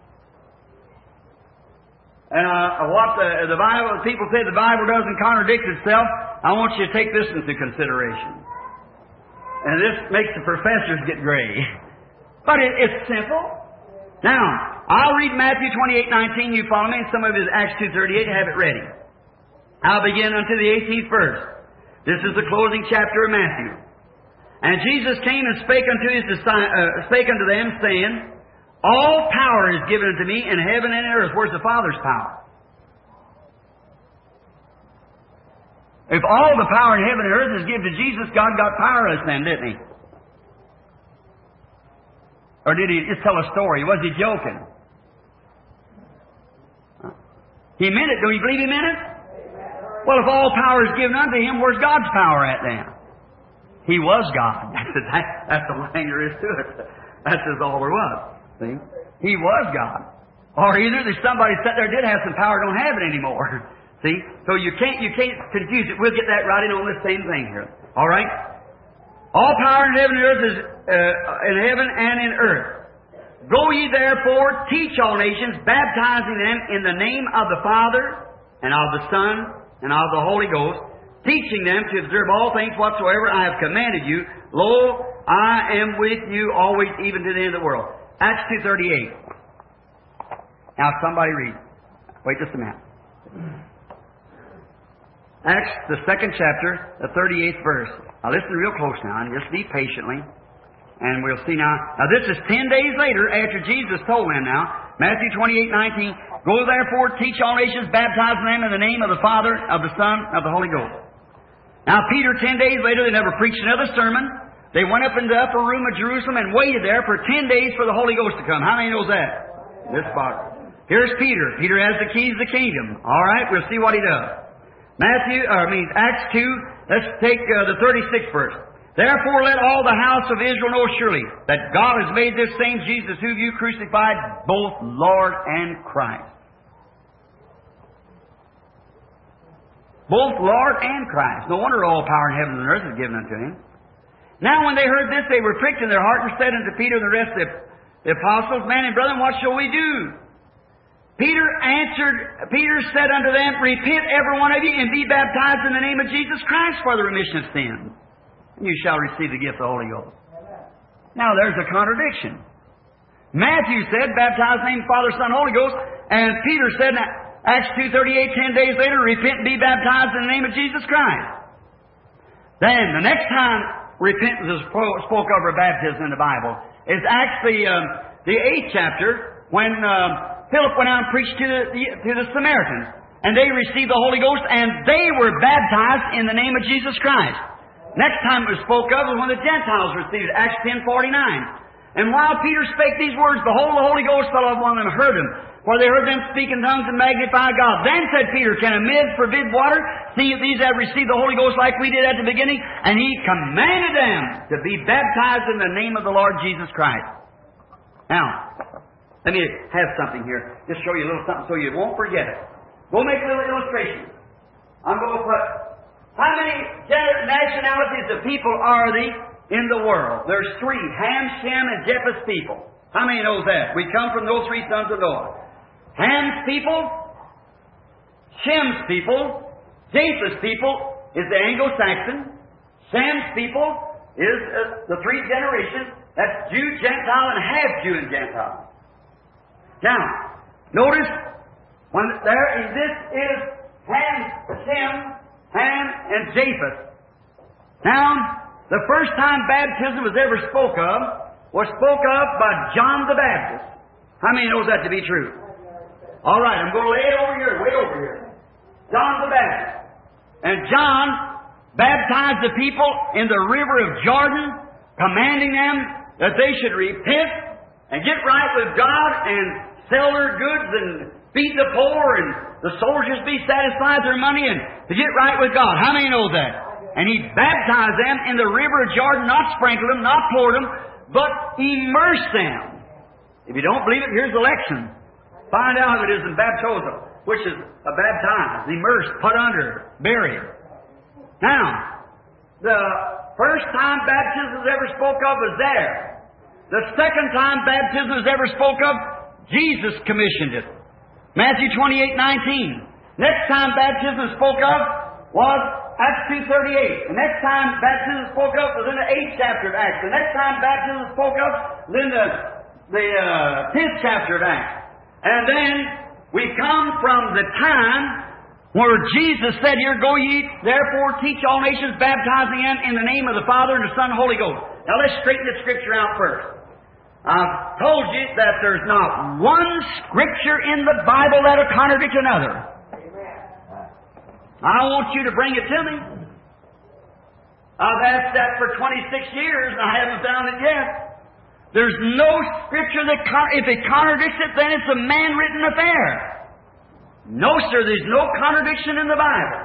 And uh, what the, the Bible, people say the Bible doesn't contradict itself. I want you to take this into consideration. And this makes the professors get gray. But it, it's simple. Now, I'll read Matthew twenty-eight nineteen. You follow me? And some of it is Acts two thirty-eight. Have it ready. I'll begin unto the eighteenth verse. This is the closing chapter of Matthew. And Jesus came and spake unto his uh, spake unto them, saying, all power is given unto me in heaven and in earth. Where's the Father's power? If all the power in heaven and earth is given to Jesus, God got powerless then, didn't He? Or did He just tell a story? Was He joking? He meant it. Do you believe He meant it? Well, if all power is given unto Him, where's God's power at then? He was God. That's the, that's the thing there is to it. That's just all there was. See? He was God. Or either there's somebody sat there did have some power, don't have it anymore. See? So you can't you can't confuse it. We'll get that right in on this same thing here. All right? All power in heaven and earth is uh, in heaven and in earth. Go ye therefore, teach all nations, baptizing them in the name of the Father and of the Son and of the Holy Ghost, teaching them to observe all things whatsoever I have commanded you. Lo, I am with you always, even to the end of the world. Acts two thirty-eight. Now somebody read. Wait just a minute. Acts, the second chapter, the thirty-eighth verse. Now listen real close now, and just be patiently. And we'll see now. Now this is ten days later after Jesus told them now. Matthew twenty-eight nineteen. Go therefore, teach all nations, baptizing them in the name of the Father, of the Son, of the Holy Ghost. Now Peter, ten days later, they never preached another sermon. They went up in the upper room of Jerusalem and waited there for ten days for the Holy Ghost to come. How many knows that? This part. Here's Peter. Peter has the keys to the kingdom. All right, we'll see what he does. Matthew, or I mean Acts two. Let's take uh, the thirty-sixth verse. Therefore, let all the house of Israel know surely that God has made this same Jesus, whom you crucified, both Lord and Christ. Both Lord and Christ. No wonder all power in heaven and earth is given unto Him. Now when they heard this, they were pricked in their heart and said unto Peter and the rest of the, the apostles, Man and brethren, what shall we do? Peter answered, Peter said unto them, Repent every one of you and be baptized in the name of Jesus Christ for the remission of sins, and you shall receive the gift of the Holy Ghost. Now there's a contradiction. Matthew said, Baptize in the name of the Father, Son, Holy Ghost, and Peter said, Acts two thirty-eight, ten days later, repent and be baptized in the name of Jesus Christ. Then, the next time repentance is spoke of or baptism in the Bible is Acts the, um, the eighth chapter, when um, Philip went out and preached to the, the, to the Samaritans, and they received the Holy Ghost, and they were baptized in the name of Jesus Christ. Next time it was spoke of was when the Gentiles received it, Acts ten forty-nine. And while Peter spake these words, behold, the Holy Ghost fell upon them and heard them. For they heard them speak in tongues and magnify God. Then said Peter, Can a man forbid water, seeing that these have received the Holy Ghost like we did at the beginning? And he commanded them to be baptized in the name of the Lord Jesus Christ. Now, let me have something here. Just show you a little something so you won't forget it. Go make a little illustration. I'm going to put, how many nationalities of people are there in the world? There's three, Ham, Shem, and Japheth's people. How many knows that? We come from those three sons of Noah. Ham's people, Shem's people, Japheth's people is the Anglo-Saxon. Sham's people is uh, the three generations. That's Jew, Gentile, and half Jew and Gentile. Now, notice when there is this is Ham, Shem, Ham, and Japheth. Now, the first time baptism was ever spoke of was spoke of by John the Baptist. How many knows that to be true? All right, I'm going to lay it over here, way over here. John the Baptist. And John baptized the people in the river of Jordan, commanding them that they should repent and get right with God and sell their goods and feed the poor and the soldiers be satisfied with their money and to get right with God. How many know that? And He baptized them in the river of Jordan, not sprinkled them, not poured them, but immersed them. If you don't believe it, here's the election. Find out if it isn't baptizo. which is a baptized, immersed, put under, buried. Now, the first time baptism was ever spoke of was there. The second time baptism was ever spoke of, Jesus commissioned it. Matthew twenty-eight nineteen. Next time baptism was spoke of was Acts two thirty-eight. The next time baptism was spoke of was in the eighth chapter of Acts. The next time baptism was spoke of was in the, the uh, tenth chapter of Acts. And then we come from the time where Jesus said, "Here go ye, therefore teach all nations, baptizing them in the name of the Father and the Son and the Holy Ghost." Now let's straighten the Scripture out first. I've told you that there's not one Scripture in the Bible that'll contradict another. I want you to bring it to me. I've asked that for twenty-six years and I haven't found it yet. There's no Scripture that, con- if it contradicts it, then it's a man-written affair. No, sir, there's no contradiction in the Bible.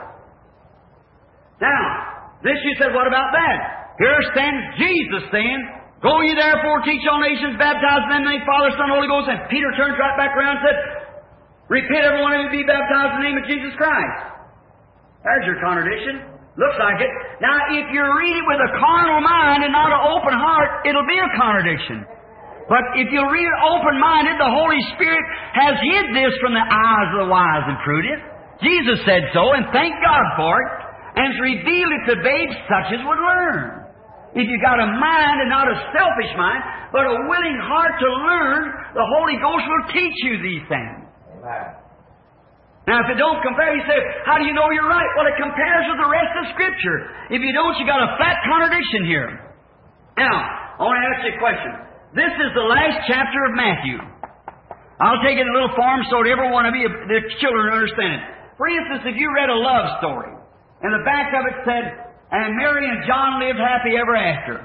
Now, this you said, what about that? Here stands Jesus saying, "Go ye therefore, teach all nations, baptize them in the name of the Father, Son, and Holy Ghost." And Peter turns right back around and said, "Repent, every one of you, be baptized in the name of Jesus Christ." There's your contradiction. Looks like it. Now, if you read it with a carnal mind and not an open heart, it'll be a contradiction. But if you read it open-minded, the Holy Spirit has hid this from the eyes of the wise and prudent. Jesus said so, and thank God for it, and has revealed it to babes such as would learn. If you've got a mind and not a selfish mind, but a willing heart to learn, the Holy Ghost will teach you these things. Amen. Now, if it don't compare, you say, how do you know you're right? Well, it compares with the rest of Scripture. If you don't, you got a flat contradiction here. Now, I want to ask you a question. This is the last chapter of Matthew. I'll take it in a little form so that every one of you, the children, understand it. For instance, if you read a love story, and the back of it said, "And Mary and John lived happy ever after."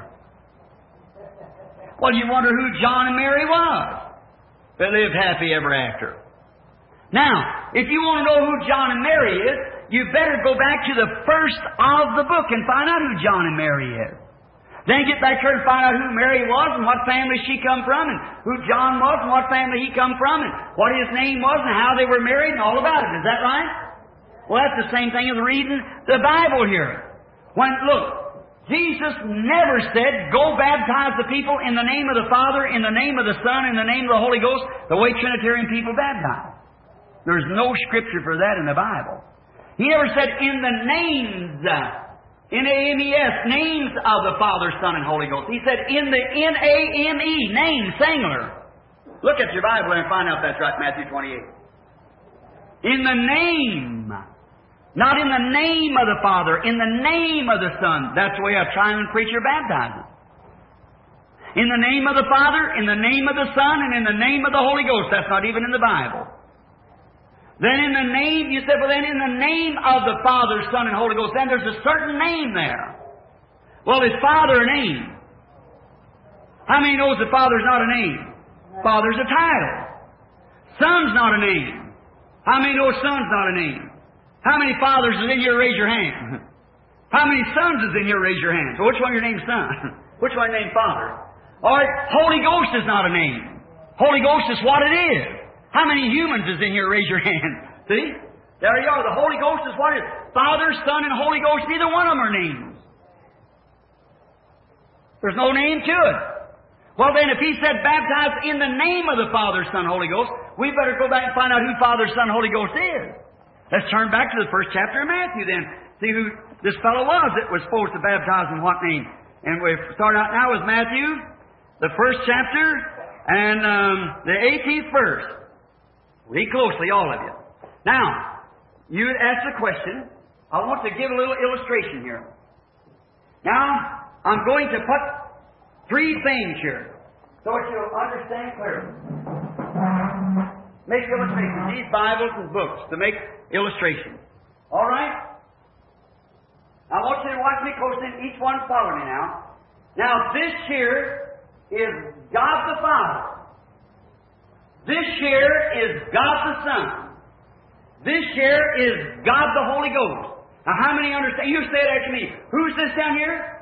Well, you wonder who John and Mary was. They lived happy ever after. Now, if you want to know who John and Mary is, you better go back to the first of the book and find out who John and Mary is. Then get back here and find out who Mary was and what family she come from, and who John was and what family he come from, and what his name was and how they were married and all about it. Is that right? Well, that's the same thing as reading the Bible here. When, look, Jesus never said, "Go baptize the people in the name of the Father, in the name of the Son, in the name of the Holy Ghost," the way Trinitarian people baptize. There's no Scripture for that in the Bible. He never said, "In the names," N A M E S, names of the Father, Son, and Holy Ghost. He said, in the N A M E, name, singular. Look at your Bible and find out that's right, Matthew twenty-eight. In the name. Not in the name of the Father, in the name of the Son. That's the way a triune preacher baptizes. In the name of the Father, in the name of the Son, and in the name of the Holy Ghost. That's not even in the Bible. Then in the name, you said, well then in the name of the Father, Son, and Holy Ghost, then there's a certain name there. Well, is Father a name? How many knows that Father's not a name? Father's a title. Son's not a name. How many know Son's not a name? How many fathers is in here? Raise your hand. How many sons is in here? Raise your hand. So which one your name's son? Which one named Father? All right, Holy Ghost is not a name. Holy Ghost is what it is. How many humans is in here? Raise your hand. See? There you are. The Holy Ghost is what it is. Father, Son, and Holy Ghost, neither one of them are names. There's no name to it. Well then, if He said baptize in the name of the Father, Son, Holy Ghost, we better go back and find out who Father, Son, Holy Ghost is. Let's turn back to the first chapter of Matthew then. See who this fellow was that was supposed to baptize in what name. And we start out now with Matthew, the first chapter, and um, the eighteenth verse. Read closely, all of you. Now, you asked the question. I want to give a little illustration here. Now, I'm going to put three things here so that you'll understand clearly. Make illustrations. These Bibles and books to make illustrations. All right? I want you to watch me closely and each one follow me now. Now, this here is God the Father. This here is God the Son. This here is God the Holy Ghost. Now, how many understand? You say it after me. Who's this down here?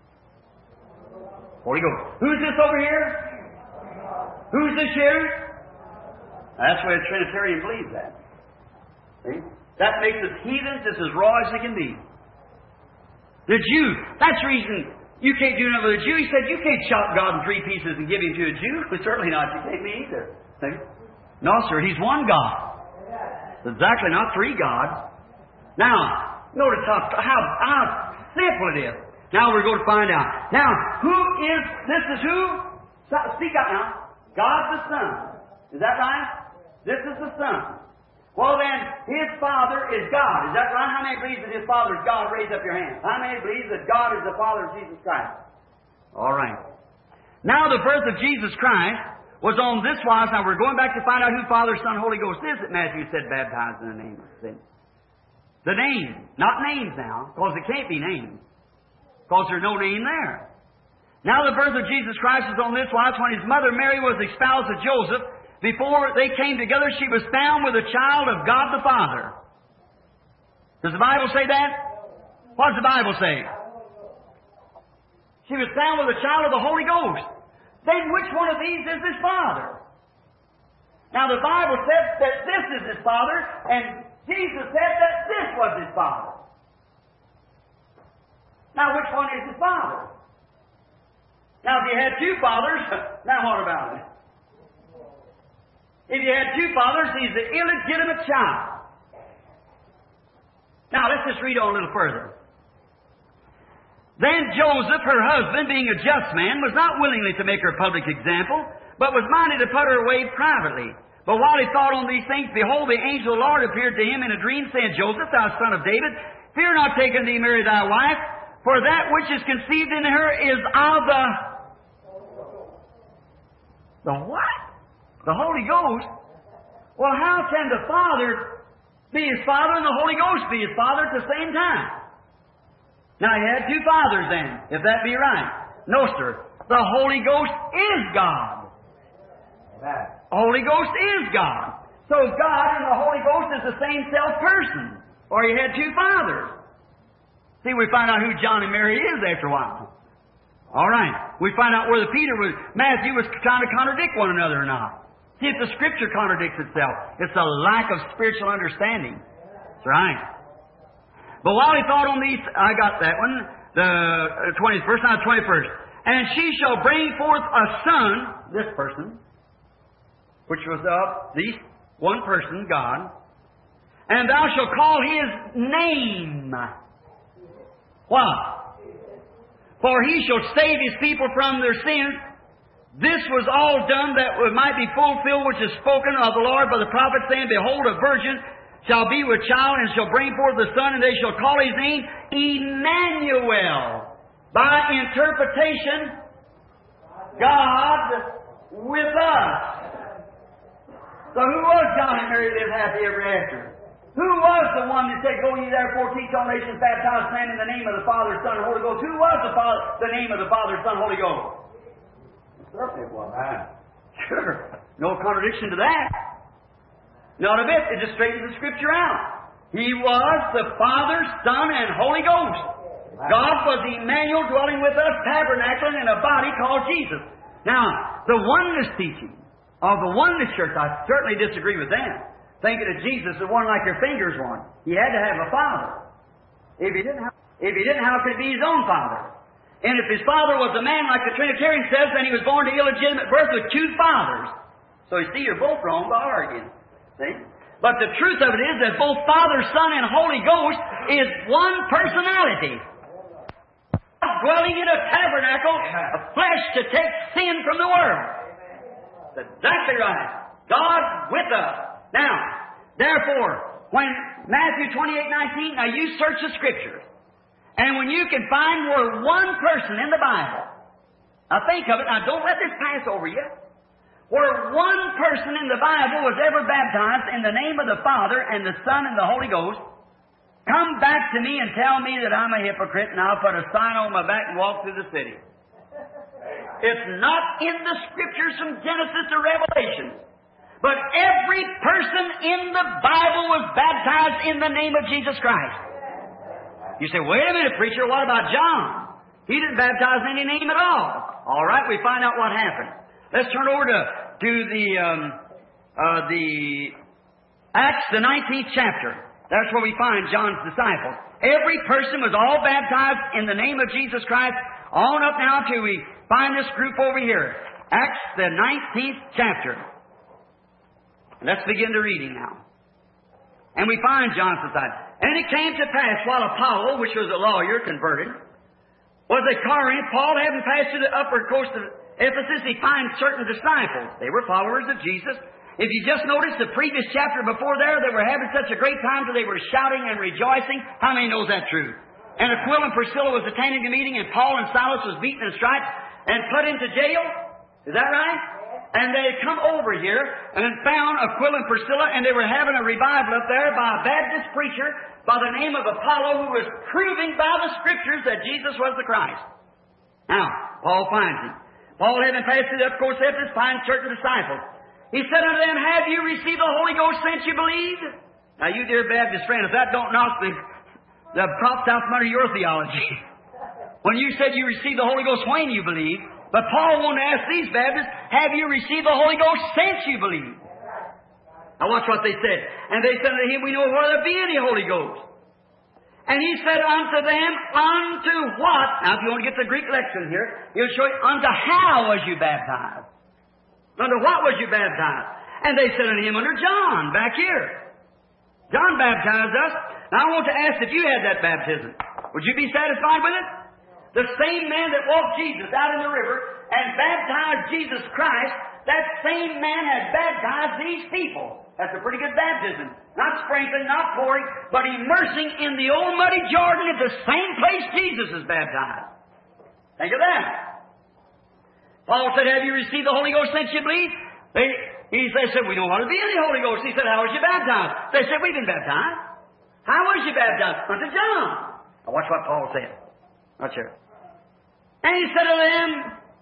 Holy Ghost. Who's this over here? Who's this here? That's why a Trinitarian believes that. See? That makes us heathens just as raw as they can be. The Jew, that's the reason you can't do nothing with a Jew. He said, you can't chop God in three pieces and give him to a Jew. But certainly not. You can't me either. See? No, sir. He's one God. Exactly, not three gods. Now, notice how, how, how simple it is. Now we're going to find out. Now, who is, this is who? Speak out now. God the Son. Is that right? This is the Son. Well then, His Father is God. Is that right? How many believes that His Father is God? Raise up your hand. How many believes that God is the Father of Jesus Christ? All right. Now the birth of Jesus Christ was on this wise. Now we're going back to find out who Father, Son, Holy Ghost is that Matthew said baptized in the name of sin. The name. Not names now, because it can't be names. Because there's no name there. Now the birth of Jesus Christ is on this wise. When His mother Mary was espoused to Joseph, before they came together, she was found with a child of God the Father. Does the Bible say that? What does the Bible say? She was found with a child of the Holy Ghost. Then which one of these is His Father? Now the Bible said that this is His Father, and Jesus said that this was His Father. Now which one is His Father? Now if you had two fathers, now what about it? If you had two fathers, he's the illegitimate child. Now, let's just read on a little further. Then Joseph, her husband, being a just man, was not willingly to make her a public example, but was minded to put her away privately. But while he thought on these things, behold, the angel of the Lord appeared to him in a dream, saying, Joseph, thou son of David, fear not taking thee Mary thy wife, for that which is conceived in her is of the... The what? The Holy Ghost? Well, how can the Father be His Father and the Holy Ghost be His Father at the same time? Now, He had two fathers then, if that be right. No, sir. The Holy Ghost is God. Amen. Holy Ghost is God. So God and the Holy Ghost is the same self-person. Or He had two fathers. See, we find out who John and Mary is after a while. All right. We find out whether Peter was, Matthew was trying to contradict one another or not. See, if the Scripture contradicts itself, it's a lack of spiritual understanding. That's right. But while he thought on these, I got that one, the twentieth verse, not the twenty-first. And she shall bring forth a son, this person, which was of these one person, God, and thou shalt call his name. What? For he shall save his people from their sins. This was all done that it might be fulfilled which is spoken of the Lord by the prophet, saying, Behold, a virgin shall be with child, and shall bring forth a son, and they shall call his name Emmanuel. By interpretation, God with us. So who was John and Mary lived happy ever after? Who was the one that said, Go ye therefore, teach all nations, baptize men in the name of the Father, Son, and Holy Ghost? Who was the Father, the name of the Father, Son, Holy Ghost? Certainly it was. Sure. No contradiction to that. Not a bit. It just straightens the Scripture out. He was the Father, Son, and Holy Ghost. God was Emmanuel dwelling with us, tabernacling in a body called Jesus. Now, the oneness teaching of the oneness church, I certainly disagree with them. Thinking that Jesus is one like your fingers one. He had to have a father. If he didn't, have, if he didn't, how could he be his own father? And if his father was a man, like the Trinitarian says, then he was born to illegitimate birth with two fathers. So you see, you're both wrong by arguing. See? But the truth of it is that both Father, Son, and Holy Ghost is one personality. Dwelling in a tabernacle of flesh to take sin from the world. That's exactly right. God with us. Now, therefore, when Matthew twenty-eight nineteen, now you search the Scriptures, and when you can find where one person in the Bible, now think of it, now don't let this pass over you, where one person in the Bible was ever baptized in the name of the Father and the Son and the Holy Ghost, come back to me and tell me that I'm a hypocrite, and I'll put a sign on my back and walk through the city. It's not in the Scriptures from Genesis to Revelation. But every person in the Bible was baptized in the name of Jesus Christ. You say, wait a minute, preacher, what about John? He didn't baptize in any name at all. All right, we find out what happened. Let's turn over to, to the, um, uh, the Acts, the nineteenth chapter. That's where we find John's disciples. Every person was all baptized in the name of Jesus Christ. On up now till we find this group over here. Acts, the nineteenth chapter. Let's begin the reading now. And we find John's disciples. And it came to pass while Apollo, which was a lawyer converted, was at Corinth, Paul having passed through the upper coast of Ephesus, he finds certain disciples. They were followers of Jesus. If you just notice the previous chapter before there, they were having such a great time that they were shouting and rejoicing. How many knows that true? And Aquila and Priscilla was attending the meeting, and Paul and Silas was beaten and striped and put into jail. Is that right? And they had come over here and found Aquila and Priscilla, and they were having a revival up there by a Baptist preacher by the name of Apollo, who was proving by the Scriptures that Jesus was the Christ. Now, Paul finds him. Paul, having passed through the upper coast of Ephesus, finds certain disciples. He said unto them, have you received the Holy Ghost since you believed? Now, you dear Baptist friend, if that don't knock the, the props out from under your theology. When you said you received the Holy Ghost when you believed, but Paul wanted to ask these Baptists, have you received the Holy Ghost since you believed? Now watch what they said. And they said unto him, we know whether there be any Holy Ghost. And he said unto them, unto what? Now if you want to get the Greek lexion here, he'll show you, unto how was you baptized? Unto what was you baptized? And they said unto him, under John, back here. John baptized us. Now I want to ask if you had that baptism. Would you be satisfied with it? The same man that walked Jesus out in the river and baptized Jesus Christ, that same man had baptized these people. That's a pretty good baptism. Not sprinkling, not pouring, but immersing in the old muddy Jordan at the same place Jesus is baptized. Think of that. Paul said, have you received the Holy Ghost since you believe? They, he they said, we don't want to be in the Holy Ghost. He said, how was you baptized? They said, we've been baptized. How was you baptized? Unto John. Now watch what Paul said. Watch here. And he said to them,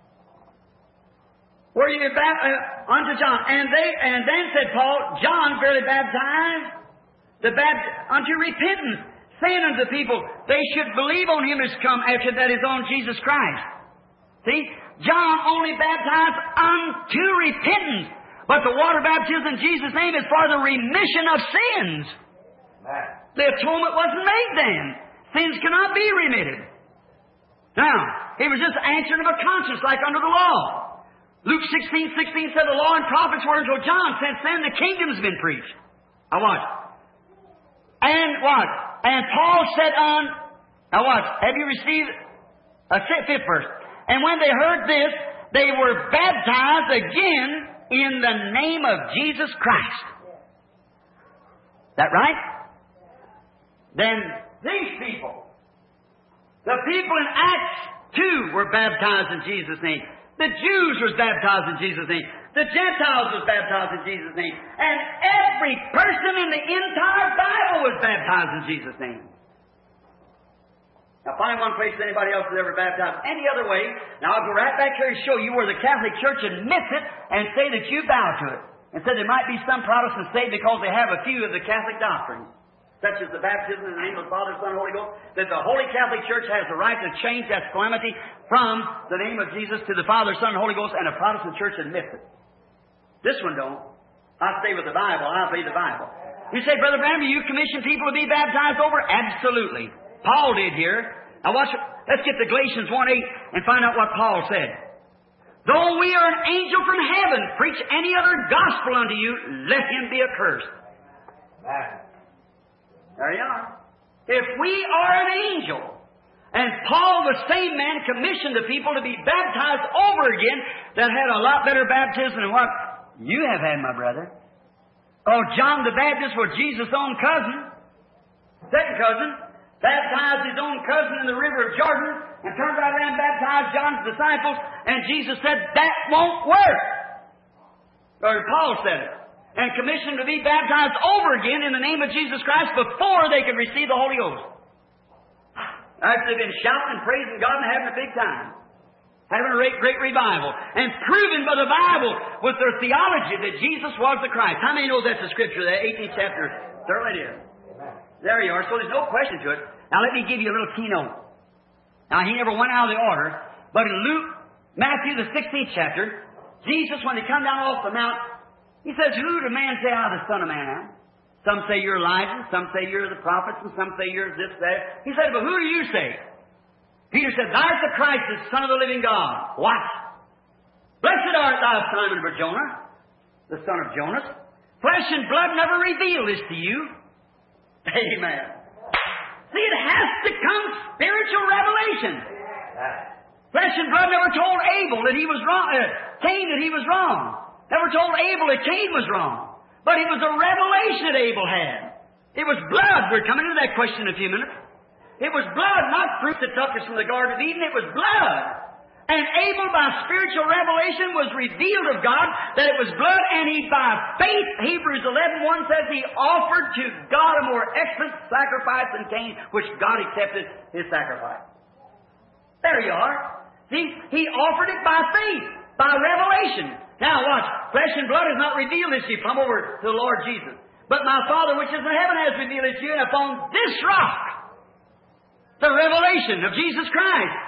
were you baptized uh, unto John? And they and then said Paul, John verily baptized the bapt- unto repentance, saying unto the people, they should believe on him as come after that is on Jesus Christ. See? John only baptized unto repentance, but the water baptism in Jesus' name is for the remission of sins. The atonement wasn't made then. Sins cannot be remitted. Now, he was just answering of a conscience like under the law. Luke sixteen sixteen said the law and prophets were until John. Since then the kingdom's been preached. Now watch. And what? And Paul said on, now watch, have you received, uh, fifth verse. And when they heard this, they were baptized again in the name of Jesus Christ. That right? Then these people, the people in Acts two were baptized in Jesus' name. The Jews was baptized in Jesus' name. The Gentiles was baptized in Jesus' name. And every person in the entire Bible was baptized in Jesus' name. Now find one place anybody else was ever baptized any other way. Now I'll go right back here and show you where the Catholic Church admits it and say that you bow to it. And said there might be some Protestants saved because they have a few of the Catholic doctrines, such as the baptism in the name of the Father, Son, and Holy Ghost, that the Holy Catholic Church has the right to change that solemnity from the name of Jesus to the Father, Son, and Holy Ghost, and a Protestant church admits it. This one don't. I stay with the Bible. I obey the Bible. You say, Brother Branham, you commission people to be baptized over? Absolutely. Paul did here. Now watch, let's get to Galatians one eight and find out what Paul said. Though we are an angel from heaven, preach any other gospel unto you, let him be accursed. Amen. There you are. If we are an angel, and Paul, the same man, commissioned the people to be baptized over again that had a lot better baptism than what you have had, my brother. Oh, John the Baptist was Jesus' own cousin, second cousin, baptized his own cousin in the river of Jordan, and turned right around and baptized John's disciples, and Jesus said, that won't work. Or Paul said it. And commissioned to be baptized over again in the name of Jesus Christ before they could receive the Holy Ghost. After they've been shouting and praising God and having a big time. Having a great, great revival. And proven by the Bible with their theology that Jesus was the Christ. How many know that's the Scripture, that eighteenth chapter? Certainly it is. There you are. So there's no question to it. Now let me give you a little keynote. Now he never went out of the order, but in Luke, Matthew, the sixteenth chapter, Jesus, when they come down off the mount, he says, who do man say I, the Son of Man am? Some say you're Elijah, some say you're the prophets, and some say you're this, that. He said, but who do you say? Peter said, Thou art the Christ, the Son of the living God. What? Blessed art thou, Simon Bar-Jonah, the son of Jonas. Flesh and blood never revealed this to you. Amen. See, it has to come spiritual revelation. Flesh and blood never told Abel that he was wrong, uh, Cain that he was wrong. Never told Abel that Cain was wrong. But it was a revelation that Abel had. It was blood. We're coming to that question in a few minutes. It was blood, not fruit that took us from the Garden of Eden. It was blood. And Abel, by spiritual revelation, was revealed of God that it was blood, and he, by faith, Hebrews eleven one says, he offered to God a more excellent sacrifice than Cain, which God accepted his sacrifice. There you are. See, he offered it by faith, by revelation. Now watch, flesh and blood is not revealed this to you. Come over to the Lord Jesus. But my Father which is in heaven has revealed it to you, and upon this rock, the revelation of Jesus Christ,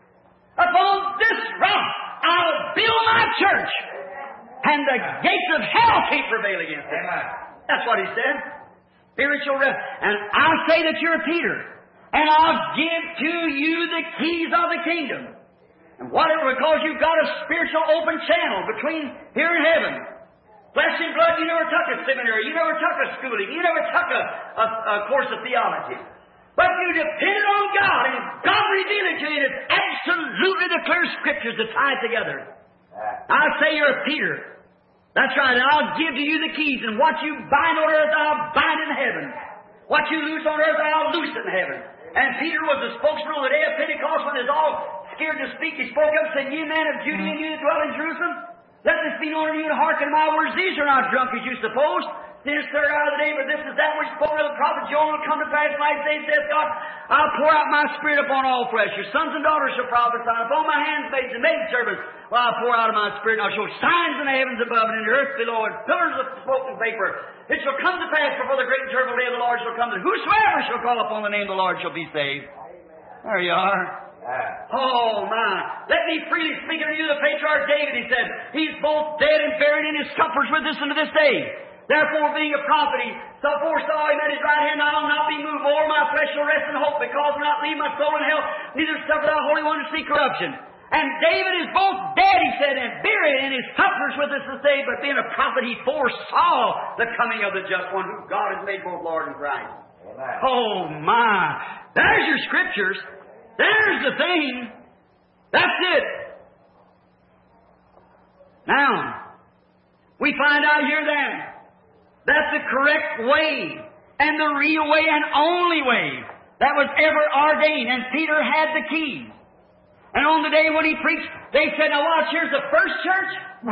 upon this rock I'll build my church, and the gates of hell can't prevail against it. That's what he said. Spiritual rest. And I'll say that you're Peter, and I'll give to you the keys of the kingdom. And whatever, because you've got a spiritual open channel between here and heaven. Flesh and blood, you never took a seminary, you never took a schooling, you never took a, a, a course of theology. But you depended on God, and God revealed it to you, and it's absolutely the clear Scriptures that tie it together. I'll say you're a Peter. That's right, and I'll give to you the keys, and what you bind on earth, I'll bind in heaven. What you loose on earth, I'll loose in heaven. And Peter was the spokesman on the day of Pentecost when they was all scared to speak. He spoke up and said, Ye men of Judea, and you that dwell in Jerusalem, let this be known to you, and hearken to my words. These are not drunk as you suppose. This third hour of the day, but this is that which spoken of the prophet Joel will come to pass. Like they says, God, I'll pour out my Spirit upon all flesh. Your sons and daughters shall prophesy. Upon my handmaids and maidservants will I pour out of my Spirit. And I'll show signs in the heavens above and in the earth below, and pillars of smoke and vapor. It shall come to pass before the great and terrible day of the Lord shall come, that whosoever shall call upon the name of the Lord shall be saved. There you are. Oh, my. Let me freely speak unto you the patriarch David, he said. He's both dead and buried, in his comforts with us unto this day. Therefore, being a prophet, he so foresaw him at his right hand, I will not be moved, or my flesh shall rest in hope, because I will not leave my soul in hell, neither suffer thou Holy One to see corruption. And David is both dead, he said, and buried, and his comforts with us this day, but being a prophet, he foresaw the coming of the just one, who God has made both Lord and Christ. Amen. Oh, my. There's your Scriptures. There's the thing. That's it. Now, we find out here then, that's the correct way, and the real way, and only way that was ever ordained. And Peter had the keys. And on the day when he preached, they said, now watch, here's the first church.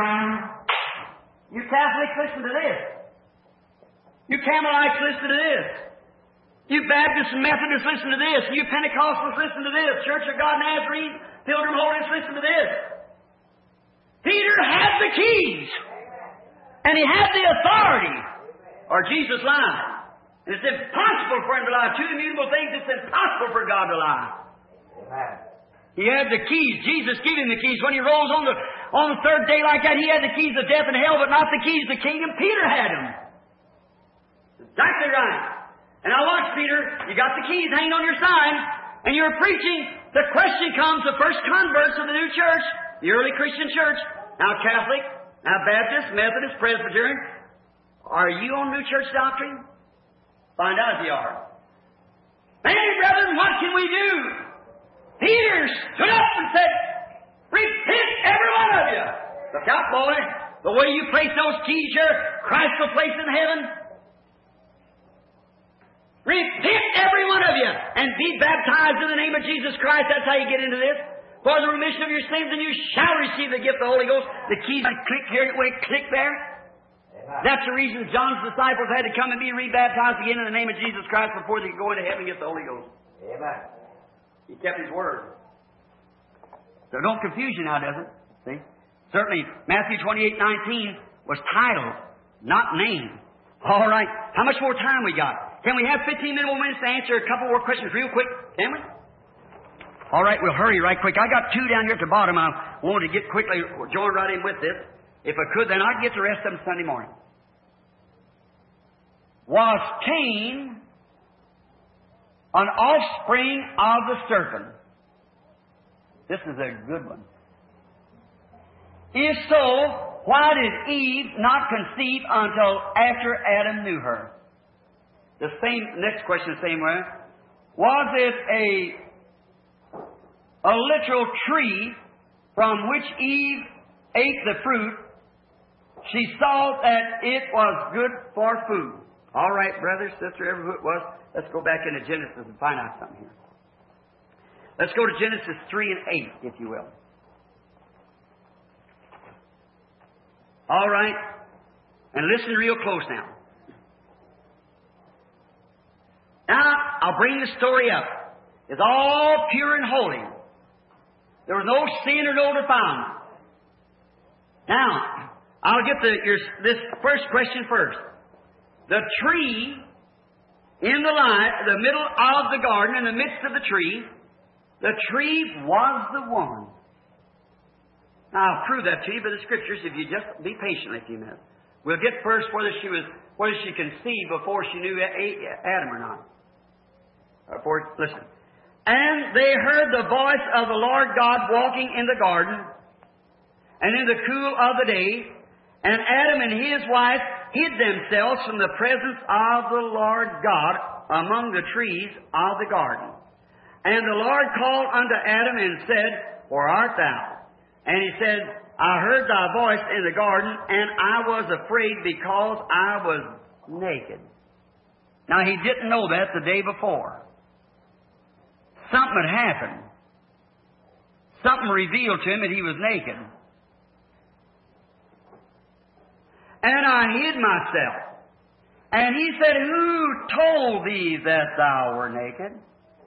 You Catholics, listen to this. You Carmelites, listen to this. You Baptists and Methodists, listen to this. You Pentecostals, listen to this. Church of God Nazarene, Pilgrim Holiness, listen to this. Peter had the keys. And he had the authority. Or Jesus lied. And it's impossible for him to lie. Two immutable things, it's impossible for God to lie. Amen. He had the keys. Jesus gave him the keys. When he rose on the on the third day like that, he had the keys of death and hell, but not the keys of the kingdom. Peter had them. Exactly right. And now watch, Peter. You got the keys hanging on your sign, and you're preaching. The question comes, the first converts of the new church, the early Christian church, now Catholic, now Baptist, Methodist, Presbyterian, are you on new church doctrine? Find out if you are. Hey, brethren, what can we do? Peter stood up and said, repent, every one of you. Look out, boy. The way you place those keys here, Christ will place in heaven. Repent, every one of you, and be baptized in the name of Jesus Christ. That's how you get into this. For the remission of your sins, and you shall receive the gift of the Holy Ghost. The keys, click here, wait, click there. That's the reason John's disciples had to come and be rebaptized again in the name of Jesus Christ before they could go into heaven and get the Holy Ghost. Amen. He kept His word. So don't confuse you now, does it? See? Certainly, Matthew twenty-eight nineteen was titled, not named. All right. How much more time we got? Can we have fifteen more minutes to answer a couple more questions real quick? Can we? All right, we'll hurry right quick. I got two down here at the bottom. I wanted to get quickly, join right in with this. If I could, then I'd get the rest of them Sunday morning. was Cain, an offspring of the serpent. This is a good one. If so, why did Eve not conceive until after Adam knew her? The same, next question, the same way. Was it a, a literal tree from which Eve ate the fruit? She saw that it was good for food. All right, brother, sister, ever who it was, let's go back into Genesis and find out something here. Let's go to Genesis three and eight, if you will. All right, and listen real close now. Now, I'll bring the story up. It's all pure and holy. There was no sin or no defilement. Now, I'll get the, your, this first question first. The tree in the light, the middle of the garden, in the midst of the tree, the tree was the woman. Now, I'll prove that to you by the Scriptures if you just be patient a few minutes. We'll get first whether she was, whether she conceived before she knew Adam or not. For, listen. And they heard the voice of the Lord God walking in the garden, and in the cool of the day, and Adam and his wife hid themselves from the presence of the Lord God among the trees of the garden. And the Lord called unto Adam and said, Where art thou? And he said, I heard thy voice in the garden, and I was afraid because I was naked. Now, he didn't know that the day before. Something had happened. Something revealed to him that he was naked. And I hid myself. And he said, Who told thee that thou were naked?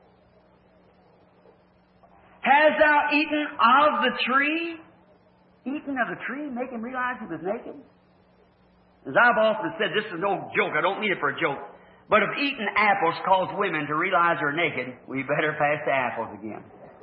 Hast thou eaten of the tree? Eaten of the tree? Make him realize he was naked? As I've often said, this is no joke. I don't mean it for a joke. But if eating apples cause women to realize they're naked, we better pass the apples again.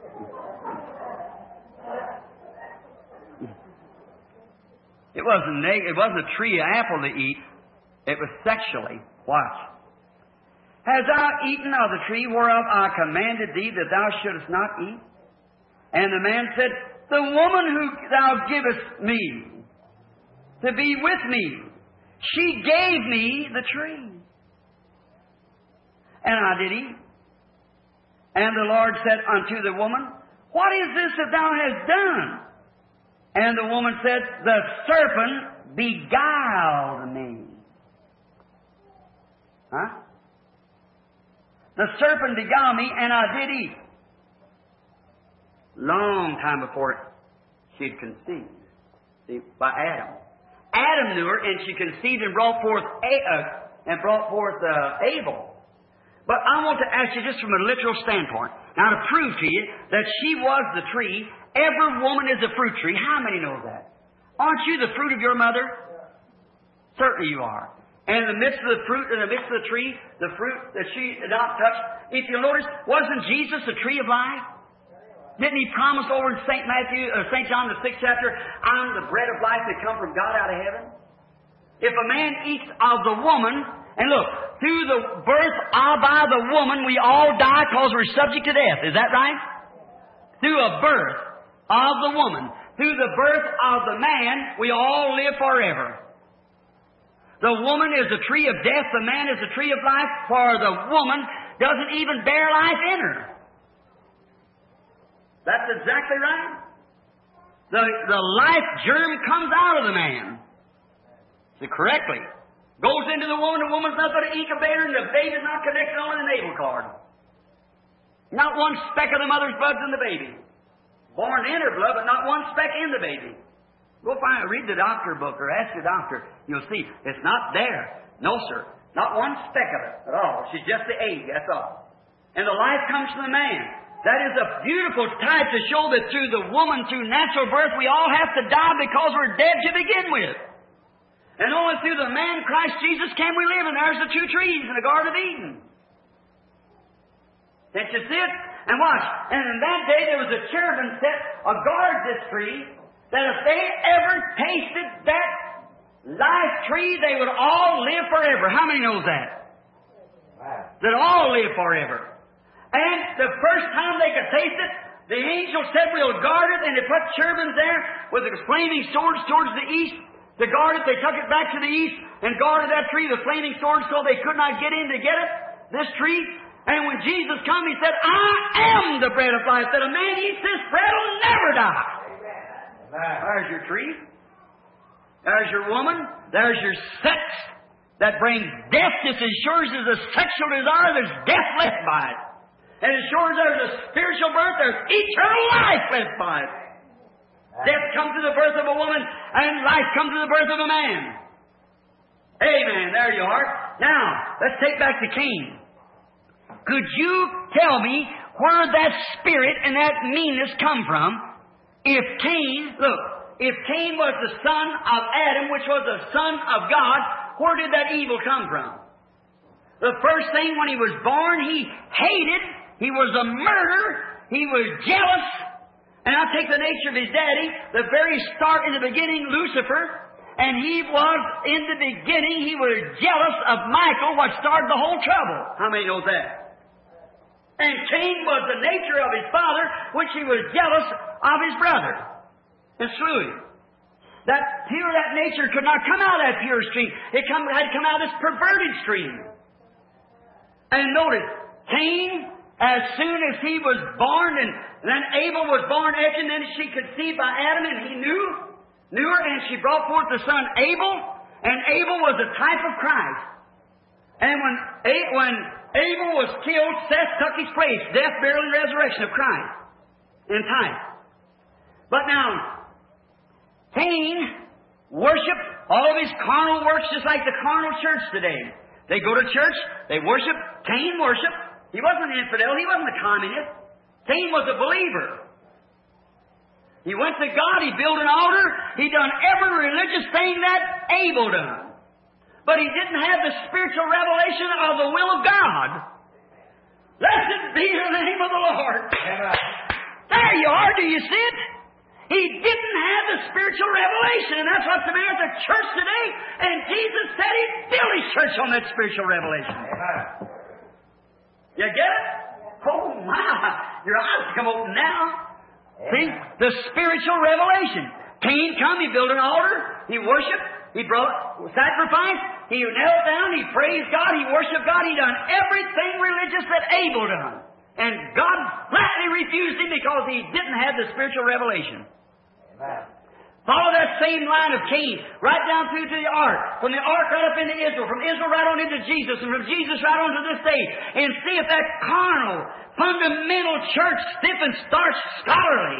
It wasn't naked. It wasn't a tree, an apple to eat. It was sexually. Watch. Hast thou eaten of the tree whereof I commanded thee that thou shouldest not eat? And the man said, The woman who thou givest me to be with me, she gave me the tree. And I did eat. And the Lord said unto the woman, What is this that thou hast done? And the woman said, The serpent beguiled me. Huh? The serpent beguiled me, and I did eat. Long time before she'd conceived. See, by Adam. Adam knew her, and she conceived and brought forth a, uh, and brought forth uh, Abel. But I want to ask you just from a literal standpoint, now to prove to you that she was the tree. Every woman is a fruit tree. How many know that? Aren't you the fruit of your mother? Certainly you are. And in the midst of the fruit, in the midst of the tree, the fruit that she did not touch. If you notice, wasn't Jesus the tree of life? Didn't he promise over in Saint Matthew, or Saint John the sixth chapter, I'm the bread of life that come from God out of heaven? If a man eats of the woman, and look, through the birth of by the woman, we all die because we're subject to death. Is that right? Through a birth of the woman, through the birth of the man, we all live forever. The woman is the tree of death, the man is the tree of life, for the woman doesn't even bear life in her. That's exactly right. The, the life germ comes out of the man. See, correctly. Goes into the woman, the woman's not but an incubator, and the baby's not connected on the navel cord. Not one speck of the mother's blood's in the baby. Born in her blood, but not one speck in the baby. Go find, read the doctor book or ask the doctor. You'll see it's not there. No, sir. Not one speck of it at all. She's just the egg, that's all. And the life comes from the man. That is a beautiful type to show that through the woman, through natural birth, we all have to die because we're dead to begin with. And only through the man, Christ Jesus, can we live. And there's the two trees in the Garden of Eden. Can't you see it? And watch. And in that day there was a cherubim set to guard this tree, that if they ever tasted that life that tree, they would all live forever. How many knows that? That all live forever. And the first time they could taste it, the angel said, we'll guard it, and they put cherubims there with the flaming swords towards the east. To guard it, they took it back to the east and guarded that tree, the flaming sword, so they could not get in to get it, this tree. And when Jesus come, He said, I am the bread of life. That a man eats this bread will never die. Amen. There's your tree. There's your woman. There's your sex that brings death. Just as sure as there's a sexual desire, there's death left by it. And as sure as there's a spiritual birth, there's eternal life left by it. Death comes to the birth of a woman, and life comes to the birth of a man. Amen. There you are. Now, let's take back to Cain. Could you tell me where that spirit and that meanness come from? If Cain, look, if Cain was the son of Adam, which was the son of God, where did that evil come from? The first thing when he was born, he hated, he was a murderer, he was jealous. And I'll take the nature of his daddy, the very start in the beginning, Lucifer, and he was, in the beginning, he was jealous of Michael, what started the whole trouble. How many knows that? And Cain was the nature of his father, which he was jealous of his brother, and slew him. That pure, that nature could not come out of that pure stream. It come, had to come out of this perverted stream. And notice, Cain, as soon as he was born, and then Abel was born after, and then she conceived by Adam, and he knew, knew her, and she brought forth the son Abel, and Abel was a type of Christ. And when, when Abel was killed, Seth took his place, death, burial, and resurrection of Christ in type. But now, Cain worshiped all of his carnal works just like the carnal church today. They go to church, they worship, Cain worshiped. He wasn't an infidel. He wasn't a communist. Cain was a believer. He went to God. He built an altar. He done every religious thing that Abel done. But he didn't have the spiritual revelation of the will of God. Blessed be the name of the Lord. There you are. Do you see it? He didn't have the spiritual revelation. And that's what's the matter with the church today. And Jesus said He'd build His church on that spiritual revelation. Amen. You get it? Oh, my. Your eyes come open now. Amen. See? The spiritual revelation. Cain come, he built an altar, he worshiped, he brought sacrifice, he knelt down, he praised God, he worshiped God, he done everything religious that Abel done. And God flatly refused him because he didn't have the spiritual revelation. Amen. Follow that same line of Cain, right down through to the ark. From the ark right up into Israel. From Israel right on into Jesus. And from Jesus right on to this day. And see if that carnal, fundamental church, stiff and starch, scholarly.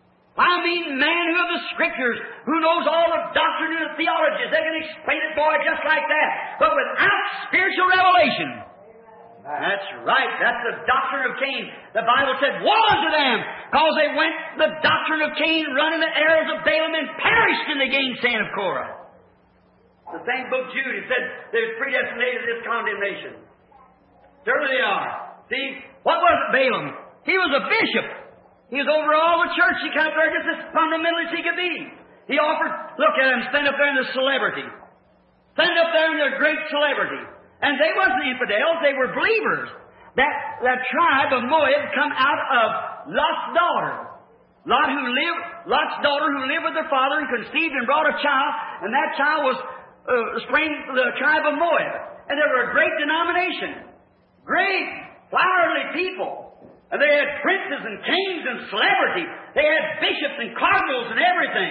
I mean, man who of the Scriptures, who knows all the doctrine and the theologies. They can explain it, boy, just like that. But without spiritual revelation. That's right. That's the doctrine of Cain. The Bible said, woe unto them, because they went the doctrine of Cain, running the arrows of Balaam, and perished in the gainsaying of Korah. The same book, Jude, it said they're predestinated to this condemnation. Certainly they are. See, what was Balaam? He was a bishop. He was over all the church. He came up there just as fundamental as he could be. He offered, look at him, stand up there in the celebrity. Stand up there in the great celebrity. And they wasn't infidels, they were believers. That, that tribe of Moab come out of Lot's daughter. Lot who lived, Lot's daughter who lived with her father and conceived and brought a child, and that child was uh, sprang the tribe of Moab. And they were a great denomination. Great, flowery people. And they had princes and kings and celebrities. They had bishops and cardinals and everything.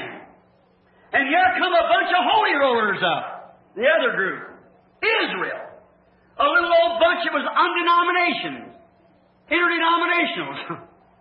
And here come a bunch of holy rollers up. The other group. Israel. A little old bunch that was undenominations. Interdenominationals.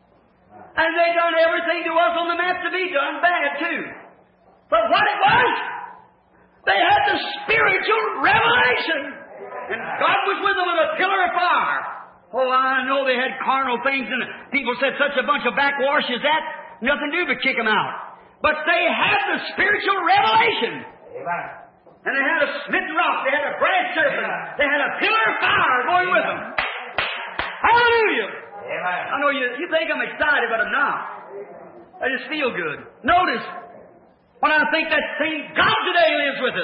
And they done everything to us on the map to be done bad too. But what it was, they had the spiritual revelation. And God was with them with a pillar of fire. Oh, I know they had carnal things, and people said such a bunch of backwash as that, nothing to do but kick them out. But they had the spiritual revelation. Amen. And they had a smitten rock. They had a brass serpent. They had a pillar of fire going with them. Hallelujah. Amen. I know you, you think I'm excited, but I'm not. I just feel good. Notice, when I think that same God today lives with us.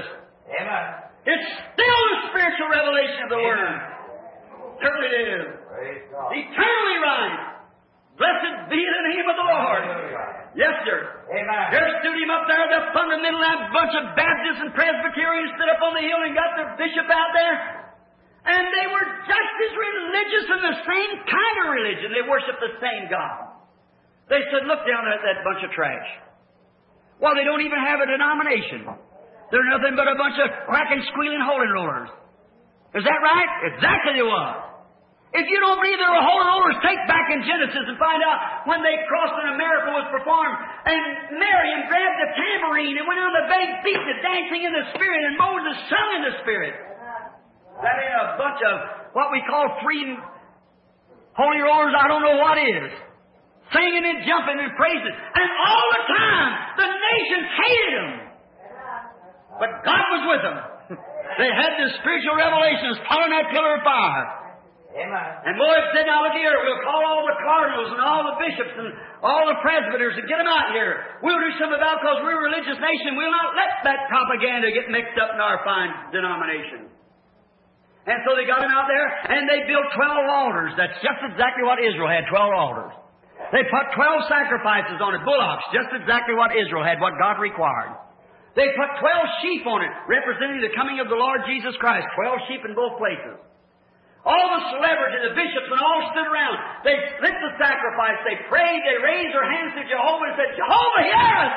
Amen. It's still the spiritual revelation of the Word. Certainly it is. Praise God. Eternally right. Blessed be the name of the Lord. Hallelujah. Yes, sir. Amen. There stood him up there, the fundamental, that bunch of Baptists and Presbyterians stood up on the hill and got their bishop out there. And they were just as religious in the same kind of religion. They worshiped the same God. They said, look down at that bunch of trash. Well, they don't even have a denomination. They're nothing but a bunch of cracking, squealing holy rollers. Is that right? Exactly they was. If you don't believe there were holy rollers, take back in Genesis and find out when they crossed and a miracle was performed. And Miriam grabbed the tambourine and went on the bank beating and dancing in the Spirit, and Moses sung in the Spirit. That ain't a bunch of what we call free holy rollers. I don't know what is. Singing and jumping and praising. And all the time, the nations hated them. But God was with them. They had the spiritual revelations following that pillar of fire. Amen. And Lord said, now look here, we'll call all the cardinals and all the bishops and all the presbyters and get them out here. We'll do something about it because we're a religious nation. We'll not let that propaganda get mixed up in our fine denomination. And so they got them out there and they built twelve altars. That's just exactly what Israel had, twelve altars. They put twelve sacrifices on it, bullocks, just exactly what Israel had, what God required. They put twelve sheep on it, representing the coming of the Lord Jesus Christ. Twelve sheep in both places. All the celebrities, the bishops, and all stood around. They lit the sacrifice. They prayed. They raised their hands to Jehovah and said, Jehovah, hear us!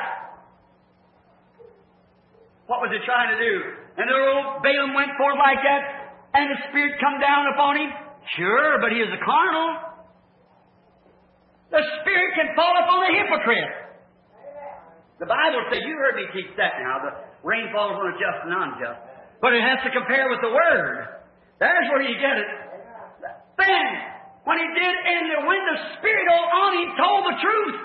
What was he trying to do? And the old Balaam went forth like that, and the Spirit come down upon him? Sure, but he is a carnal. The Spirit can fall upon a hypocrite. The Bible says, you heard me teach that now, the rain falls on the just and unjust. But it has to compare with the Word. There's where you get it. Then, when he did, and when the Spirit on him told the truth,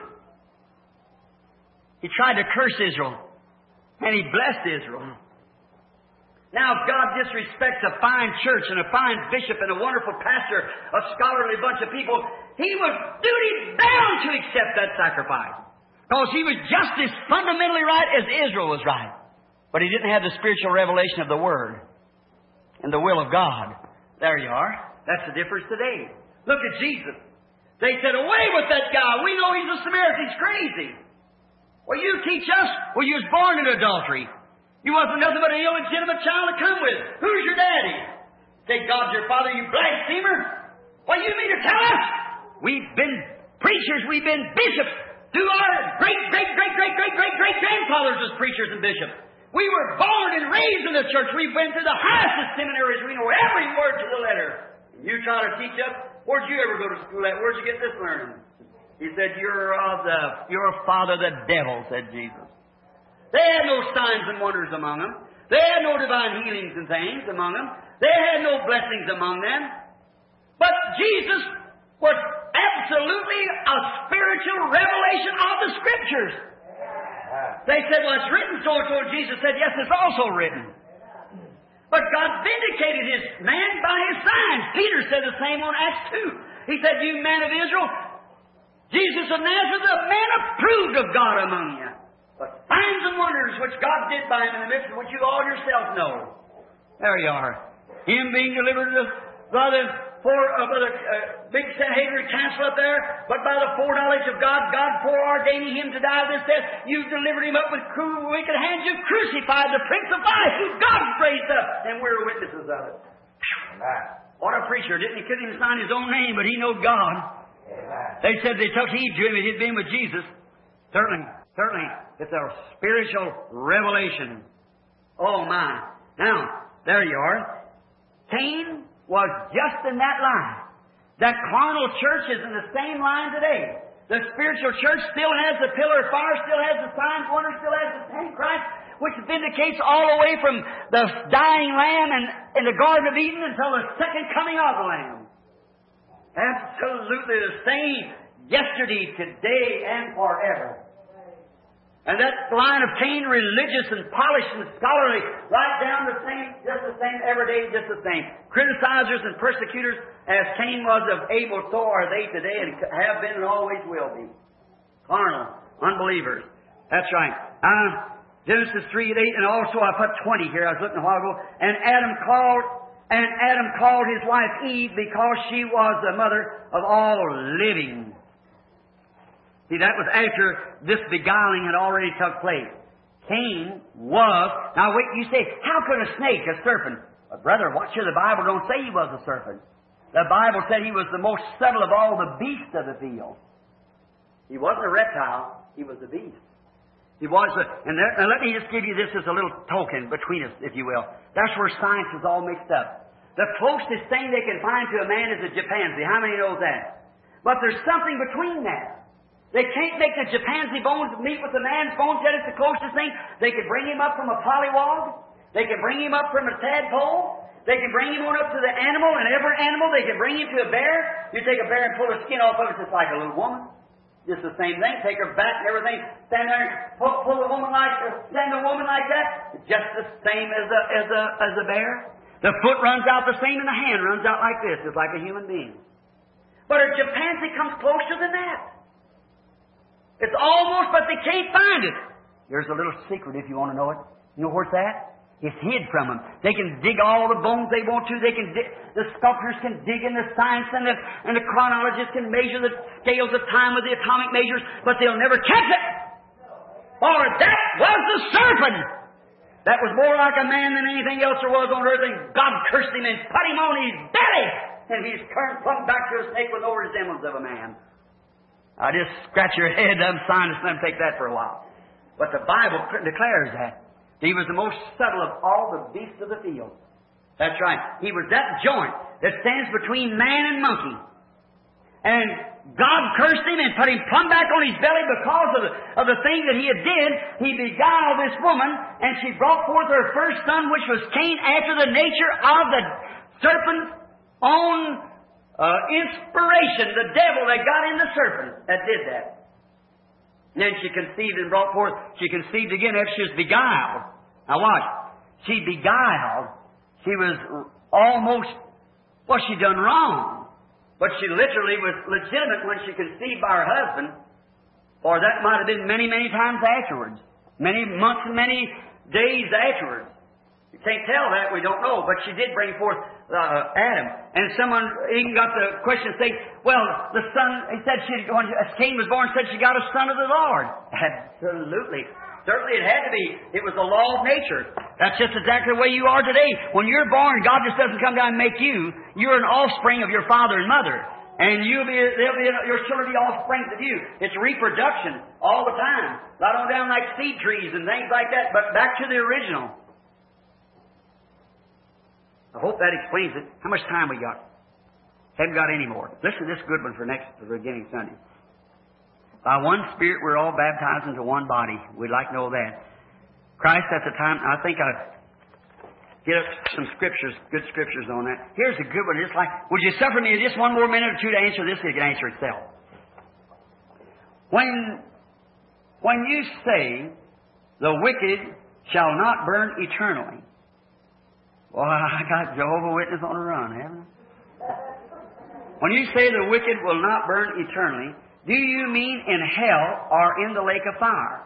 he tried to curse Israel, and he blessed Israel. Now, if God disrespects a fine church and a fine bishop and a wonderful pastor, a scholarly bunch of people, he was duty bound to accept that sacrifice. Because he was just as fundamentally right as Israel was right. But he didn't have the spiritual revelation of the Word and the will of God. There you are. That's the difference today. Look at Jesus. They said, away with that guy. We know he's a Samaritan. He's crazy. Well, you teach us. Well, you was born in adultery. You wasn't nothing but an illegitimate child to come with. Who's your daddy? Say, God's your father, you blasphemer. What do you mean to tell us? We've been preachers. We've been bishops. Through our great, great, great, great, great, great, great grandfathers as preachers and bishops. We were born and raised in the church. We've been to the highest of seminaries. We know every word to the letter. You try to teach us. Where'd you ever go to school at? Where'd you get this learning? He said, You're of the your father the devil, said Jesus. They had no signs and wonders among them. They had no divine healings and things among them. They had no blessings among them. But Jesus was absolutely a spiritual revelation of the Scriptures. They said, well, it's written so and so. Jesus said, yes, it's also written. But God vindicated His man by His signs. Peter said the same on Acts two. He said, you man of Israel, Jesus of Nazareth, a man approved of God among you. But signs and wonders which God did by Him in the midst of which you all yourself know. There you are. Him being delivered to the, by the, for, uh, by the uh, big Sanhedrin council up there, but by the foreknowledge of God, God foreordaining Him to die this death, you delivered Him up with cruel, wicked hands. You crucified the Prince of Life, who God raised up, and we're witnesses of it. Amen. What a preacher. Didn't he couldn't even sign his own name, but he knew God. Amen. They said they took heed to him and he'd been with Jesus. Certainly, certainly, it's a spiritual revelation. Oh, my. Now, there you are. Cain was just in that line. That carnal church is in the same line today. The spiritual church still has the pillar of fire, still has the signs, wonders, still has the Antichrist, which vindicates all the way from the dying lamb in, in the Garden of Eden until the second coming of the Lamb. Absolutely the same yesterday, today, and forever. And that line of Cain, religious and polished and scholarly, right down the same, just the same, every day, just the same. Criticizers and persecutors, as Cain was of Abel, so are they today, and have been and always will be. Carnal, unbelievers. That's right. Uh, Genesis three and eight, and also I put twenty here. I was looking a while ago. And Adam called, and Adam called his wife Eve because she was the mother of all living. See, that was after this beguiling had already took place. Cain was, now wait, you say, how could a snake, a serpent? Well, brother, watch here, the Bible don't say he was a serpent. The Bible said he was the most subtle of all the beasts of the field. He wasn't a reptile, he was a beast. He was a, and there, now let me just give you this as a little token between us, if you will. That's where science is all mixed up. The closest thing they can find to a man is a chimpanzee. How many know that? But there's something between that. They can't make the chimpanzee bones meet with the man's bones, yet it's the closest thing. They could bring him up from a pollywog. They could bring him up from a tadpole. They could bring him on up to the animal, and every animal, they could bring him to a bear. You take a bear and pull the skin off of it, it's like a little woman. Just the same thing. Take her back and everything. Stand there and pull, pull a woman like, or stand a woman like that. It's just the same as a, as a, as a bear. The foot runs out the same, and the hand runs out like this. It's like a human being. But a chimpanzee comes closer than that. It's almost, but they can't find it. There's a little secret if you want to know it. You know where it's at? It's hid from them. They can dig all the bones they want to. They can dig, the sculptors can dig in the science, and the, and the chronologists can measure the scales of time with the atomic measures, but they'll never catch it. For that was the serpent. That was more like a man than anything else there was on earth, and God cursed him and put him on his belly, and he's turned plumb back to a snake with no resemblance of a man. I just scratch your head. I'm scientists, let them take that for a while. But the Bible declares that. He was the most subtle of all the beasts of the field. That's right. He was that joint that stands between man and monkey. And God cursed him and put him plumb back on his belly because of the, of the thing that he had did. He beguiled this woman, and she brought forth her first son, which was Cain, after the nature of the serpent's own Uh, inspiration, the devil that got in the serpent that did that. And then she conceived and brought forth, she conceived again after she was beguiled. Now watch. She beguiled. She was almost, well, she done wrong. But she literally was legitimate when she conceived by her husband. Or that might have been many, many times afterwards. Many months and many days afterwards. You can't tell that, we don't know, but she did bring forth uh, Adam. And someone even got the question saying, well, the son, he said she, when Cain was born, said she got a son of the Lord. Absolutely. Certainly it had to be. It was the law of nature. That's just exactly the way you are today. When you're born, God just doesn't come down and make you. You're an offspring of your father and mother. And you'll be, they'll be, your children will be offsprings of you. It's reproduction all the time. Right on down like seed trees and things like that, but back to the original. I hope that explains it. How much time we got? Haven't got any more. Listen to this good one for next, for beginning Sunday. By one Spirit we're all baptized into one body. We'd like to know that. Christ at the time, I think I get some scriptures, good scriptures on that. Here's a good one. It's like, would you suffer me just one more minute or two to answer this? It can answer itself. When, when you say the wicked shall not burn eternally, well, I got Jehovah's Witness on the run, haven't I? When you say the wicked will not burn eternally, do you mean in hell or in the lake of fire?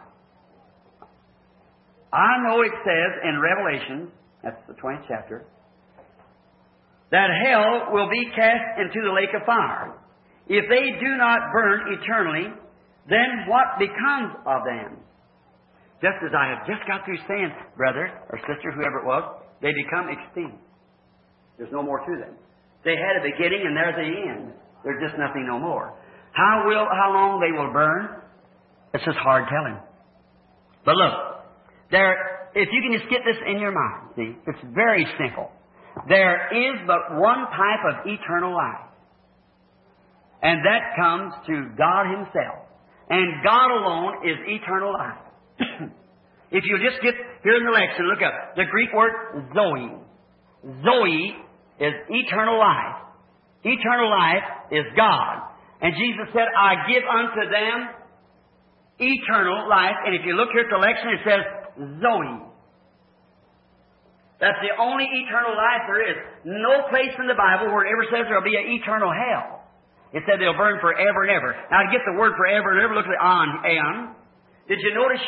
I know it says in Revelation, that's the twentieth chapter, that hell will be cast into the lake of fire. If they do not burn eternally, then what becomes of them? Just as I have just got through saying, brother or sister, whoever it was, they become extinct. There's no more to them. They had a beginning and there's the end. There's just nothing no more. How will, how long they will burn? It's just hard telling. But look, there, if you can just get this in your mind, see, it's very simple. There is but one type of eternal life. And that comes to God Himself. And God alone is eternal life. If you just get here in the lecture, look up the Greek word Zoe. Zoe is eternal life. Eternal life is God. And Jesus said, I give unto them eternal life. And if you look here at the lecture, it says Zoe. That's the only eternal life there is. No place in the Bible where it ever says there will be an eternal hell. It said they'll burn forever and ever. Now to get the word forever and ever, look at the on, aeon. Did you notice here?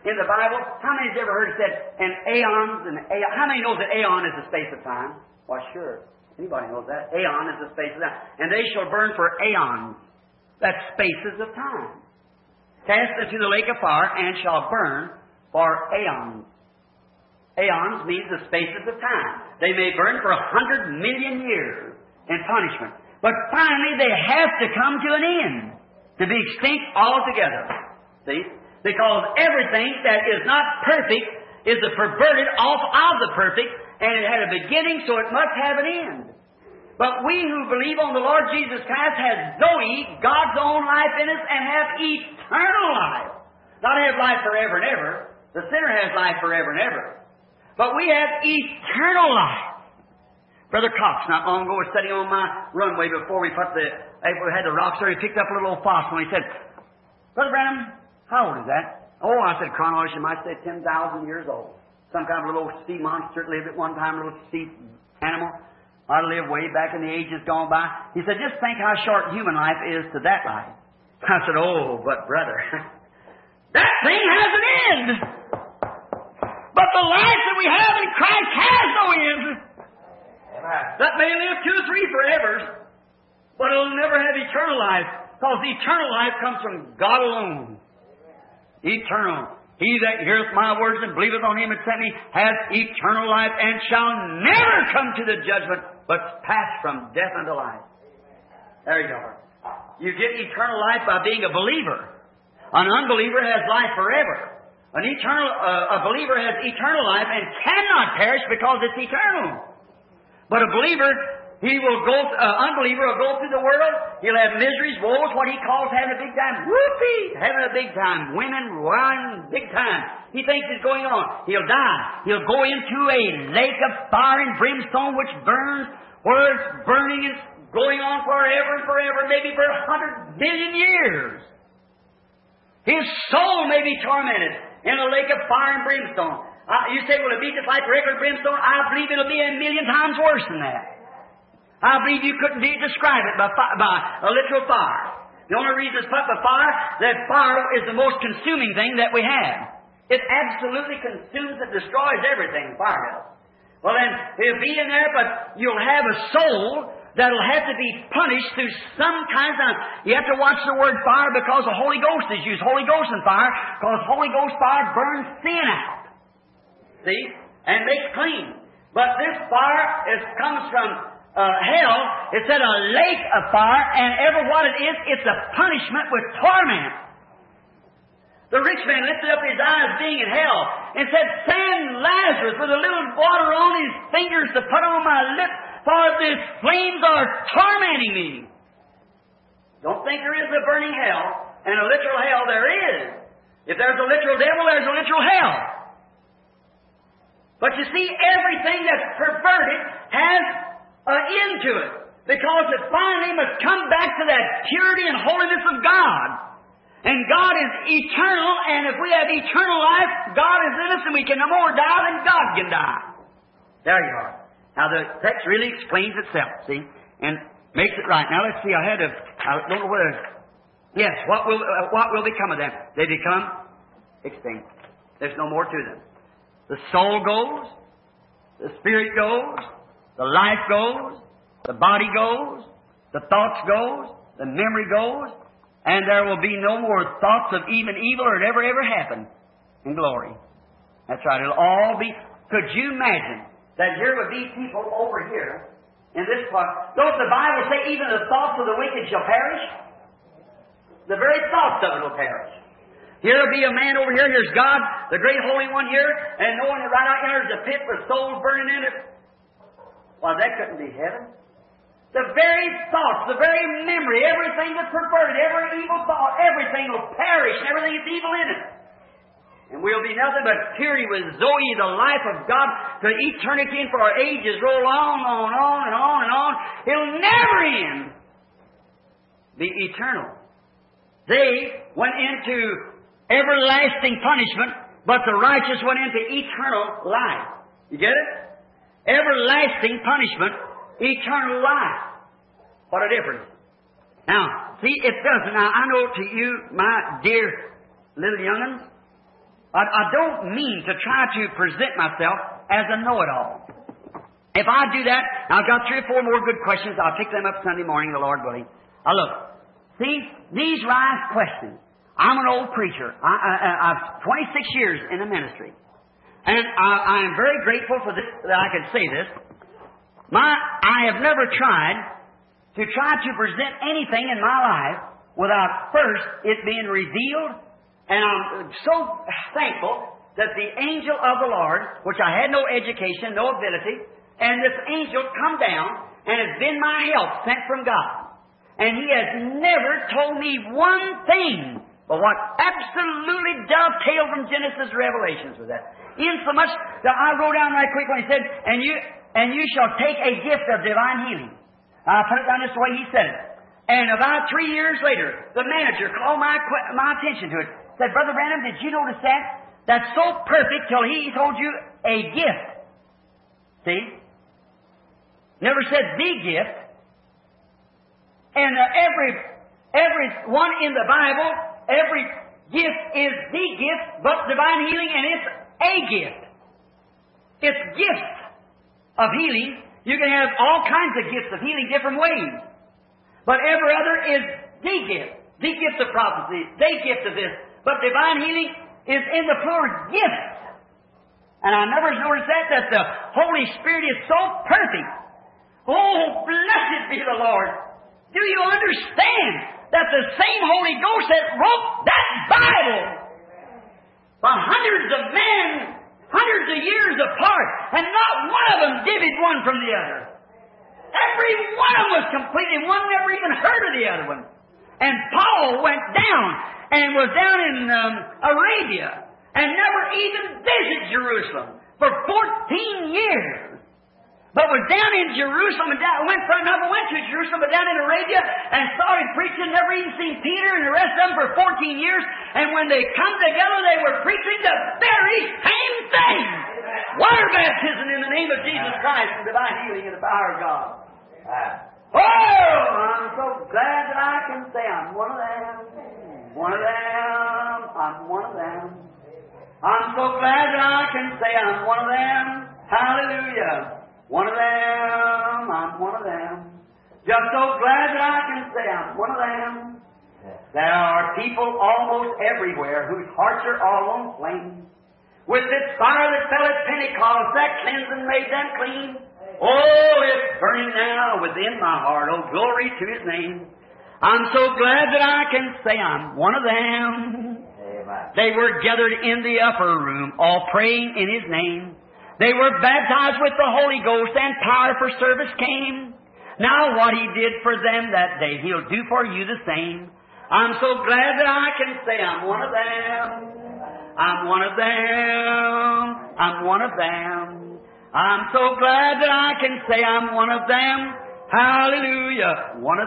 in the Bible, how many has ever heard it said, and aeons and aeon? How many knows that aeon is the space of time? Why, sure. Anybody knows that. Aeon is the space of time. And they shall burn for aeons. That's spaces of time. Cast into the lake of fire and shall burn for aeons. Aeons means the spaces of time. They may burn for a hundred million years in punishment. But finally they have to come to an end, to be extinct altogether. See? Because everything that is not perfect is the perverted off of the perfect, and it had a beginning, so it must have an end. But we who believe on the Lord Jesus Christ have Zoe, God's own life in us, and have eternal life. Not have life forever and ever. The sinner has life forever and ever. But we have eternal life. Brother Cox, not long ago, was sitting on my runway before we put the, we had the rocks there. He picked up a little old fossil and he said, Brother Branham, how old is that? Oh, I said, chronology might say ten thousand years old. Some kind of little sea monster lived at one time, a little sea animal. I lived way back in the ages gone by. He said, just think how short human life is to that life. I said, oh, but brother, that thing has an end. But the life that we have in Christ has no end. That may live two or three forever, but it'll never have eternal life, because eternal life comes from God alone. Eternal. He that heareth my words and believeth on him that sent me hath eternal life, and shall never come to the judgment, but pass from death unto life. There you go. You get eternal life by being a believer. An unbeliever has life forever. An eternal, uh, a believer has eternal life and cannot perish because it's eternal. But a believer, he will go, uh, unbeliever will go through the world. He'll have miseries, woes, what he calls having a big time. Whoopee! Having a big time. Women, wine, big time. He thinks it's going on. He'll die. He'll go into a lake of fire and brimstone which burns, where it's burning and going on forever and forever, maybe for a hundred million years. His soul may be tormented in a lake of fire and brimstone. Uh, you say, will it be just like regular brimstone? I believe it'll be a million times worse than that. I believe you couldn't de- describe it by, fi- by a literal fire. The only reason it's put by fire, that fire is the most consuming thing that we have. It absolutely consumes and destroys everything, fire does. Well then, it'll be in there, but you'll have a soul that'll have to be punished through some kinds of... You have to watch the word fire because the Holy Ghost is used. Holy Ghost and fire, because Holy Ghost fire burns sin out. See? And makes clean. But this fire is, comes from uh, hell. It's at a lake of fire, and ever what it is, it's a punishment with torment. The rich man lifted up his eyes being in hell and said, send Lazarus with a little water on his fingers to put on my lips, for these flames are tormenting me. Don't think there is a burning hell, and a literal hell there is. If there's a literal devil, there's a literal hell. But you see, everything that's perverted has an end to it, because it finally must come back to that purity and holiness of God. And God is eternal, and if we have eternal life, God is in us, and we can no more die than God can die. There you are. Now the text really explains itself, see, and makes it right. Now let's see, I had to, I don't know whether, yes, what will, uh, what will become of them? They become extinct. There's no more to them. The soul goes, the spirit goes, the life goes, the body goes, the thoughts goes, the memory goes, and there will be no more thoughts of even evil, or it ever, ever happened in glory. That's right. It'll all be... Could you imagine that here would be people over here in this part? Don't the Bible say even the thoughts of the wicked shall perish? The very thoughts of it will perish. Here will be a man over here. Here's God, the great Holy One here, and knowing that right out here is a pit with souls burning in it. Well, that couldn't be heaven. The very thoughts, the very memory, everything that's perverted, every evil thought, everything will perish, and everything that's evil in it. And we'll be nothing but purity with Zoe, the life of God, to eternity and for our ages roll on, on, on, and on, and on. It'll never end. Be eternal. They went into everlasting punishment, but the righteous went into eternal life. You get it? Everlasting punishment, eternal life. What a difference. Now, see, it doesn't. Now, I know to you, my dear little young'uns, I, I don't mean to try to present myself as a know-it-all. If I do that, I've got three or four more good questions. I'll pick them up Sunday morning, the Lord willing. Now look, see, these rise questions. I'm an old preacher. I, I, I've twenty-six years in the ministry. And I, I am very grateful for this, that I can say this. My, I have never tried to try to present anything in my life without first it being revealed. And I'm so thankful that the angel of the Lord, which I had no education, no ability, and this angel come down and has been my help sent from God. And he has never told me one thing but what absolutely dovetailed from Genesis to Revelations with that. Insomuch that I wrote down right quick when he said, and you and you shall take a gift of divine healing. I put it down just the way he said it. And about three years later, the manager called my my attention to it. Said, Brother Branham, did you notice that? That's so perfect till he told you a gift. See? Never said the gift. And uh, every every one in the Bible, every gift is the gift, but divine healing, and it's a gift. It's gifts of healing. You can have all kinds of gifts of healing different ways. But every other is the gift. The gift of prophecy, the gift of this. But divine healing is in the plural gift. And I never noticed that, that the Holy Spirit is so perfect. Oh, blessed be the Lord. Do you understand that the same Holy Ghost that wrote that Bible by hundreds of men, hundreds of years apart, and not one of them divvied one from the other. Every one of them was completely, one never even heard of the other one. And Paul went down and was down in um, Arabia and never even visited Jerusalem for fourteen years. But was down in Jerusalem and down, went for never went to Jerusalem, but down in Arabia and started preaching. Never even seen Peter and the rest of them for fourteen years. And when they come together, they were preaching the very same thing: water baptism in the name of Jesus Christ and divine healing in the power of God. Oh, I'm so glad that I can say I'm one of them. One of them. I'm one of them. I'm so glad that I can say I'm one of them. Hallelujah. One of them, I'm one of them. Just so glad that I can say I'm one of them. There are people almost everywhere whose hearts are all on flame. With this fire that fell at Pentecost, that cleansing made them clean. Oh, it's burning now within my heart. Oh, glory to His name. I'm so glad that I can say I'm one of them. Amen. They were gathered in the upper room, all praying in His name. They were baptized with the Holy Ghost, and power for service came. Now what He did for them that day, He'll do for you the same. I'm so glad that I can say I'm one of them. I'm one of them. I'm one of them. I'm so glad that I can say I'm one of them. Hallelujah. One of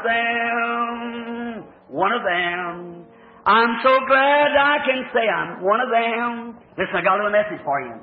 them. One of them. I'm so glad I can say I'm one of them. Listen, I got a little message for you.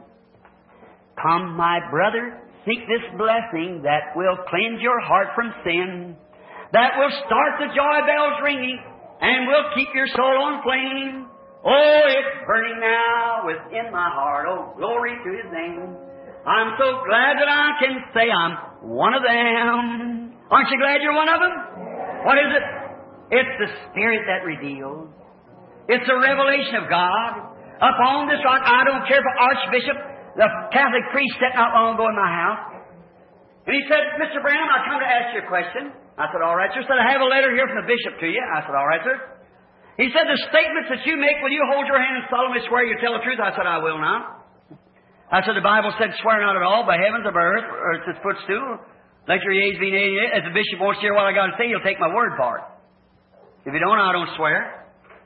Come, my brother, seek this blessing that will cleanse your heart from sin, that will start the joy bells ringing, and will keep your soul on flame. Oh, it's burning now within my heart. Oh, glory to His name. I'm so glad that I can say I'm one of them. Aren't you glad you're one of them? What is it? It's the Spirit that reveals. It's a revelation of God. Upon this rock, I don't care for Archbishop, the Catholic priest sat not long ago in my house. And he said, Mister Branham, I've come to ask you a question. I said, all right, sir. He said, I have a letter here from the bishop to you. I said, all right, sir. He said, the statements that you make, will you hold your hand and solemnly swear you tell the truth? I said, I will not. I said, the Bible said, swear not at all by heavens of earth, or it's its footstool. Let your yeas be nay. As the bishop wants to hear what I got to say, he'll take my word for it. If you don't, I don't swear.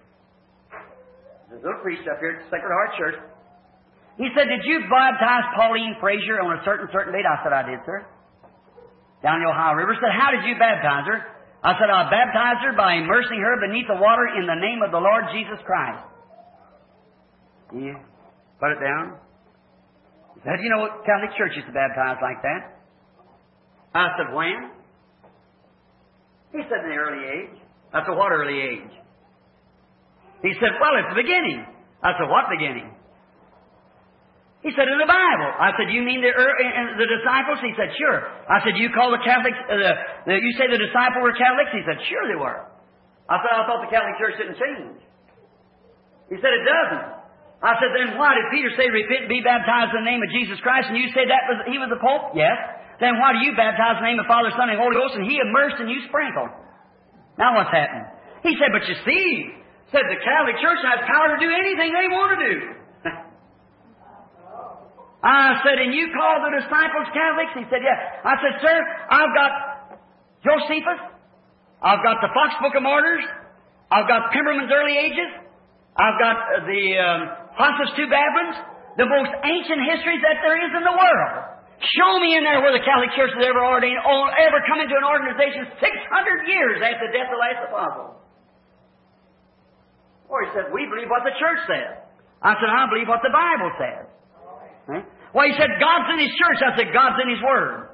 There's a little priest up here at the Sacred Heart Church. He said, did you baptize Pauline Frazier on a certain, certain date? I said, I did, sir. Down the Ohio River. He said, how did you baptize her? I said, I baptized her by immersing her beneath the water in the name of the Lord Jesus Christ. Yeah. Put it down. He said, you know what Catholic Church used to baptize like that? I said, when? He said, in the early age. I said, what early age? He said, well, it's the beginning. I said, what beginning? He said, in the Bible. I said, you mean the, uh, the disciples? He said, sure. I said, you call the Catholics, uh, the, the, you say the disciples were Catholics? He said, sure they were. I said, I thought the Catholic Church didn't change. He said, it doesn't. I said, then why did Peter say, repent and be baptized in the name of Jesus Christ, and you say that was, he was the Pope? Yes. Then why do you baptize in the name of Father, Son, and Holy Ghost, and he immersed and you sprinkled? Now what's happening? He said, but you see, said the Catholic Church has power to do anything they want to do. I said, and you call the disciples Catholics? He said, yeah. I said, sir, I've got Josephus. I've got the Fox Book of Martyrs. I've got Pemberman's Early Ages. I've got the um, Pontiff's Two Babylons, the most ancient histories that there is in the world. Show me in there where the Catholic Church has ever ordained, or ever come into an organization six hundred years after the death of the last apostle. Or he said, we believe what the church says. I said, I believe what the Bible says. Huh? Well, he said, God's in His church. I said, God's in His Word.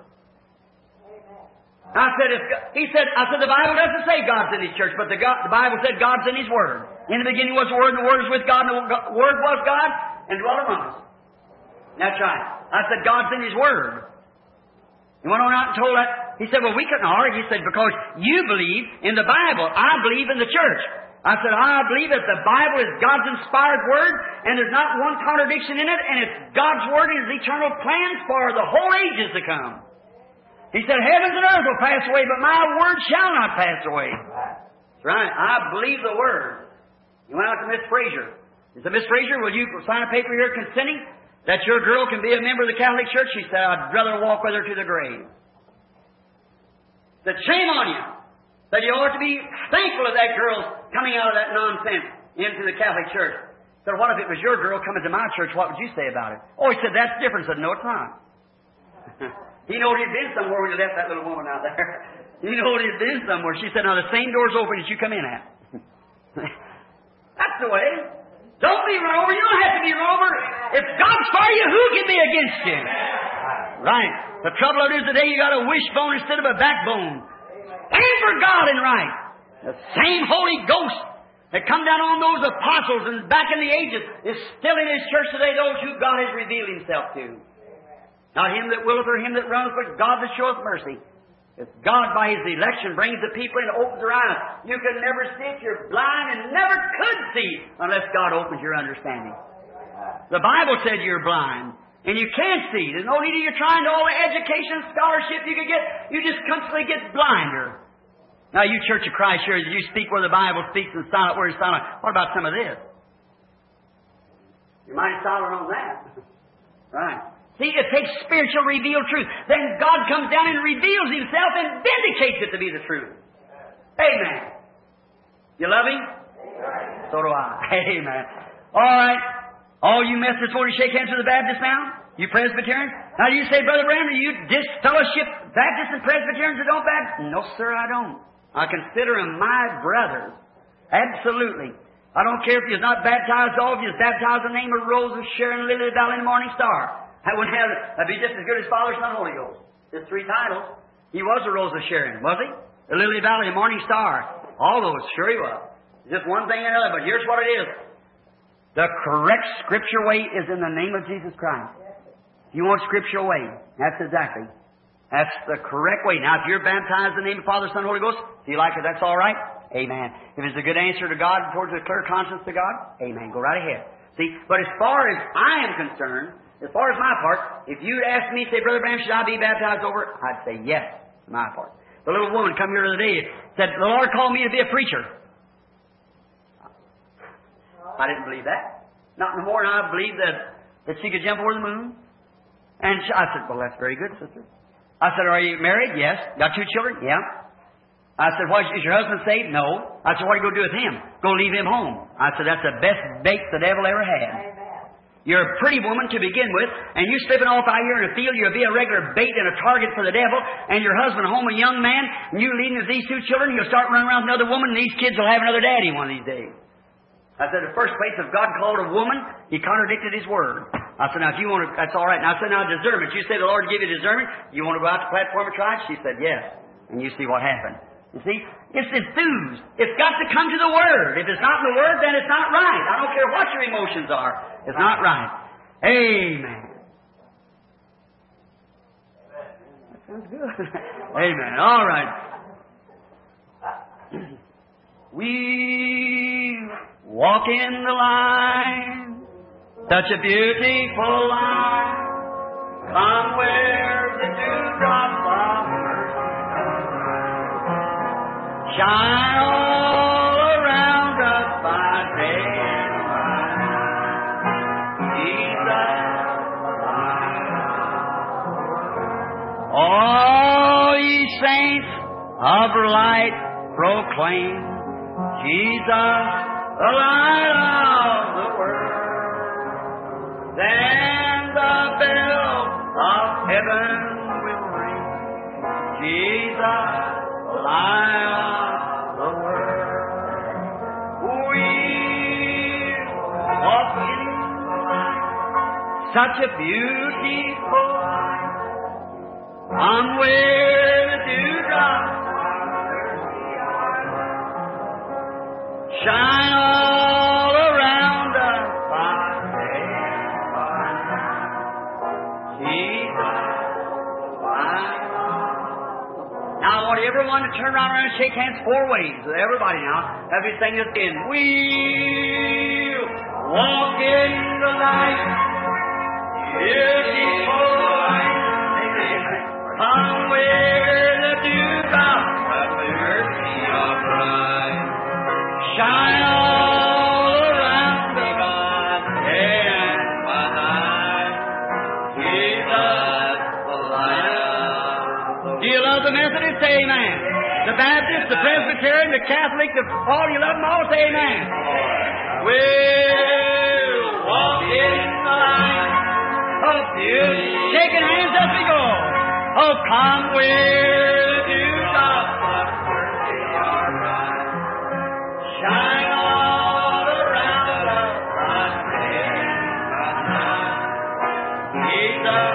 I said, if, he said, I said, the Bible doesn't say God's in His church, but the, God, the Bible said God's in His Word. In the beginning was the Word, and the Word was with God, and the Word was God, and dwelt among us. That's right. I said, God's in His Word. He went on out and told that. He said, well, we couldn't argue. He said, because you believe in the Bible. I believe in the church. I said, I believe that the Bible is God's inspired Word, and there's not one contradiction in it, and it's God's Word and His eternal plans for the whole ages to come. He said, heavens and earth will pass away, but my Word shall not pass away. That's right. I believe the Word. He went out to Miss Fraser. He said, Miss Fraser, will you sign a paper here consenting that your girl can be a member of the Catholic Church? She said, I'd rather walk with her to the grave. He said, shame on you. That you ought to be thankful of that girl coming out of that nonsense into the Catholic Church. Said, what if it was your girl coming to my church? What would you say about it? Oh, he said, that's different. I said, no, it's not. He knowed he'd been somewhere when he left that little woman out there. He knowed he'd been somewhere. She said, now the same door's open as you come in at. That's the way. Don't be run over. You don't have to be run over. If God's for you, who can be against you? Right. The trouble is today you got a wishbone instead of a backbone. Stand for God and right. The same Holy Ghost that come down on those apostles and back in the ages is still in His church today, those who God has revealed Himself to. Not him that willeth or him that runneth, but God that showeth mercy. If God by His election brings the people in and opens their eyes, you can never see if you're blind and never could see unless God opens your understanding. The Bible said you're blind. And you can't see. There's no need of you trying to all the education and scholarship you could get. You just constantly get blinder. Now, you Church of Christ here, you speak where the Bible speaks and silent where it's silent. What about some of this? You're mighty silent on that. Right. See, it takes spiritual revealed truth. Then God comes down and reveals Himself and vindicates it to be the truth. Amen. You love Him? So do I. Amen. All right. All you Methodists want to shake hands with the Baptists now? You Presbyterians? Now you say, Brother Branham, do you disfellowship Baptists and Presbyterians that don't baptize? No, sir, I don't. I consider them my brothers. Absolutely. I don't care if you're not baptized all of you. Baptized in the name of Rose of Sharon, Lily of the Valley, and the Morning Star. I wouldn't have, that'd be just as good as Father, Son, Holy Ghost. There's three titles. He was a Rose of Sharon, was he? The Lily of the Valley, the Morning Star. All those, sure he was. Just one thing or another, but here's what it is. The correct Scripture way is in the name of Jesus Christ. If you want Scripture way, that's exactly. That's the correct way. Now, if you're baptized in the name of Father, Son, Holy Ghost, if you like it, that's all right. Amen. If it's a good answer to God, towards a clear conscience to God, amen. Go right ahead. See, but as far as I am concerned, as far as my part, if you ask me, say, Brother Branham, should I be baptized over? I'd say yes, my part. The little woman come here the other day said, the Lord called me to be a preacher. I didn't believe that. Not no more than I believed that, that she could jump over the moon. And she, I said, well, that's very good, sister. I said, are you married? Yes. Got two children? Yeah. I said, what, is your husband saved? No. I said, what are you going to do with him? Go leave him home. I said, that's the best bait the devil ever had. Amen. You're a pretty woman to begin with, and you slipping off out here in the field, you'll be a regular bait and a target for the devil, and your husband home a young man, and you leading with these two children, you'll start running around with another woman, and these kids will have another daddy one of these days. I said, the first place, if God called a woman, He contradicted His Word. I said, now, if you want to, that's all right. Now, I said, now, discernment. You say the Lord give you discernment. You want to go out to the platform and try it? She said, yes. And you see what happened. You see? It's enthused. It's got to come to the Word. If it's not in the Word, then it's not right. I don't care what your emotions are. It's not right. Amen. That sounds good. Amen. All right. We walk in the line, such a beautiful line. Come where the dewdrops of mercy shine all around us by day and by night. Jesus, all ye saints of light proclaim, Jesus, the light of the world. Then the bell of heaven will ring, Jesus, the light of the world. We walk in the light, such a beautiful light, on where the dewdrops shine all around us by day and by night. Jesus, light. Now I want everyone to turn around and shake hands four ways with everybody now. Everything is in. We'll walk in the light, beautiful light. Come where the dewdrops of mercy are bright. Shine all around the God, day and by night. Jesus, the light. Do you love the Methodist? Say amen. The Baptist, the Presbyterian, the Catholic, the all, you love them all? Say amen. We'll walk in the light of beauty. Shaking hands as we go. Oh, come where the dewdrops of mercy are bright. Shine all around us by day and by night. Jesus,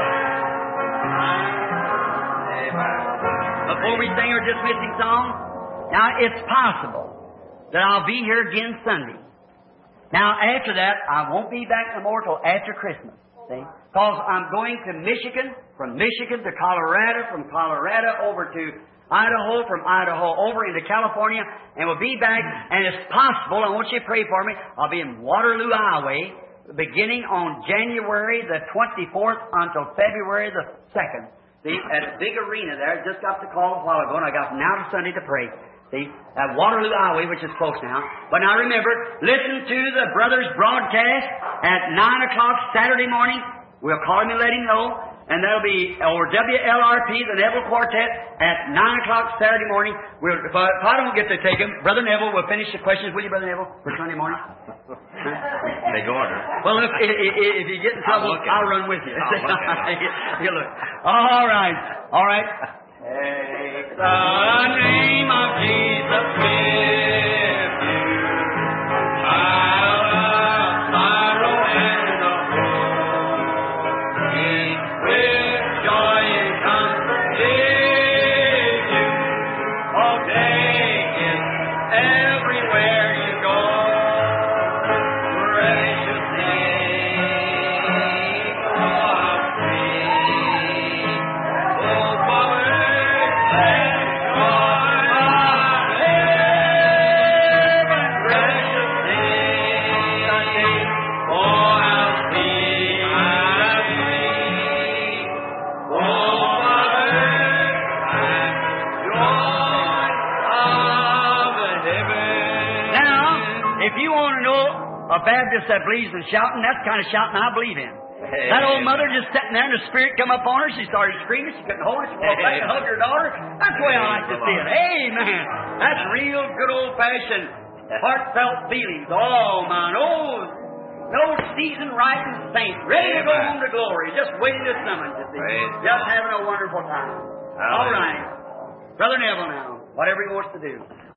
amen. Before we sing our dismissing song, now it's possible that I'll be here again Sunday. Now after that, I won't be back no more till after Christmas. See? Because I'm going to Michigan, from Michigan to Colorado, from Colorado over to Idaho, from Idaho over into California, and we'll be back, and it's possible, I want you to pray for me, I'll be in Waterloo, Iowa, beginning on January the twenty-fourth until February the second. See, at a big arena there, just got the call a while ago, and I got from now to Sunday to pray. See, at Waterloo, Iowa, which is close now. But now remember, listen to the brothers' broadcast at nine o'clock Saturday morning. We'll call him and let him know. And that'll be over W L R P, the Neville Quartet, at nine o'clock Saturday morning. We'll, if, I, if I don't get to take him, Brother Neville will finish the questions. Will you, Brother Neville, for Sunday morning? Big order. Well, if, if, if you get in trouble, I'll, I'll run with you. You look. All right. All right. Take the name of Jesus with you. Child of sorrow and of woe. In with joy and comfort give you. Oh, take it everywhere you go. Precious name of Jesus. Oh, Father. A Baptist that believes in shouting, that's the kind of shouting I believe in. Hey, that old mother just sitting there and the Spirit come up on her. She started screaming. She couldn't hold it. She walked back and hugged her daughter. That's the way I like to see it. Amen. That's real good old-fashioned, heartfelt feelings. Oh, man. Oh, no seasoned ripened saint. Ready to go home to glory. Just waiting to summons, you see. Just having a wonderful time. All right. Brother Neville now, whatever he wants to do.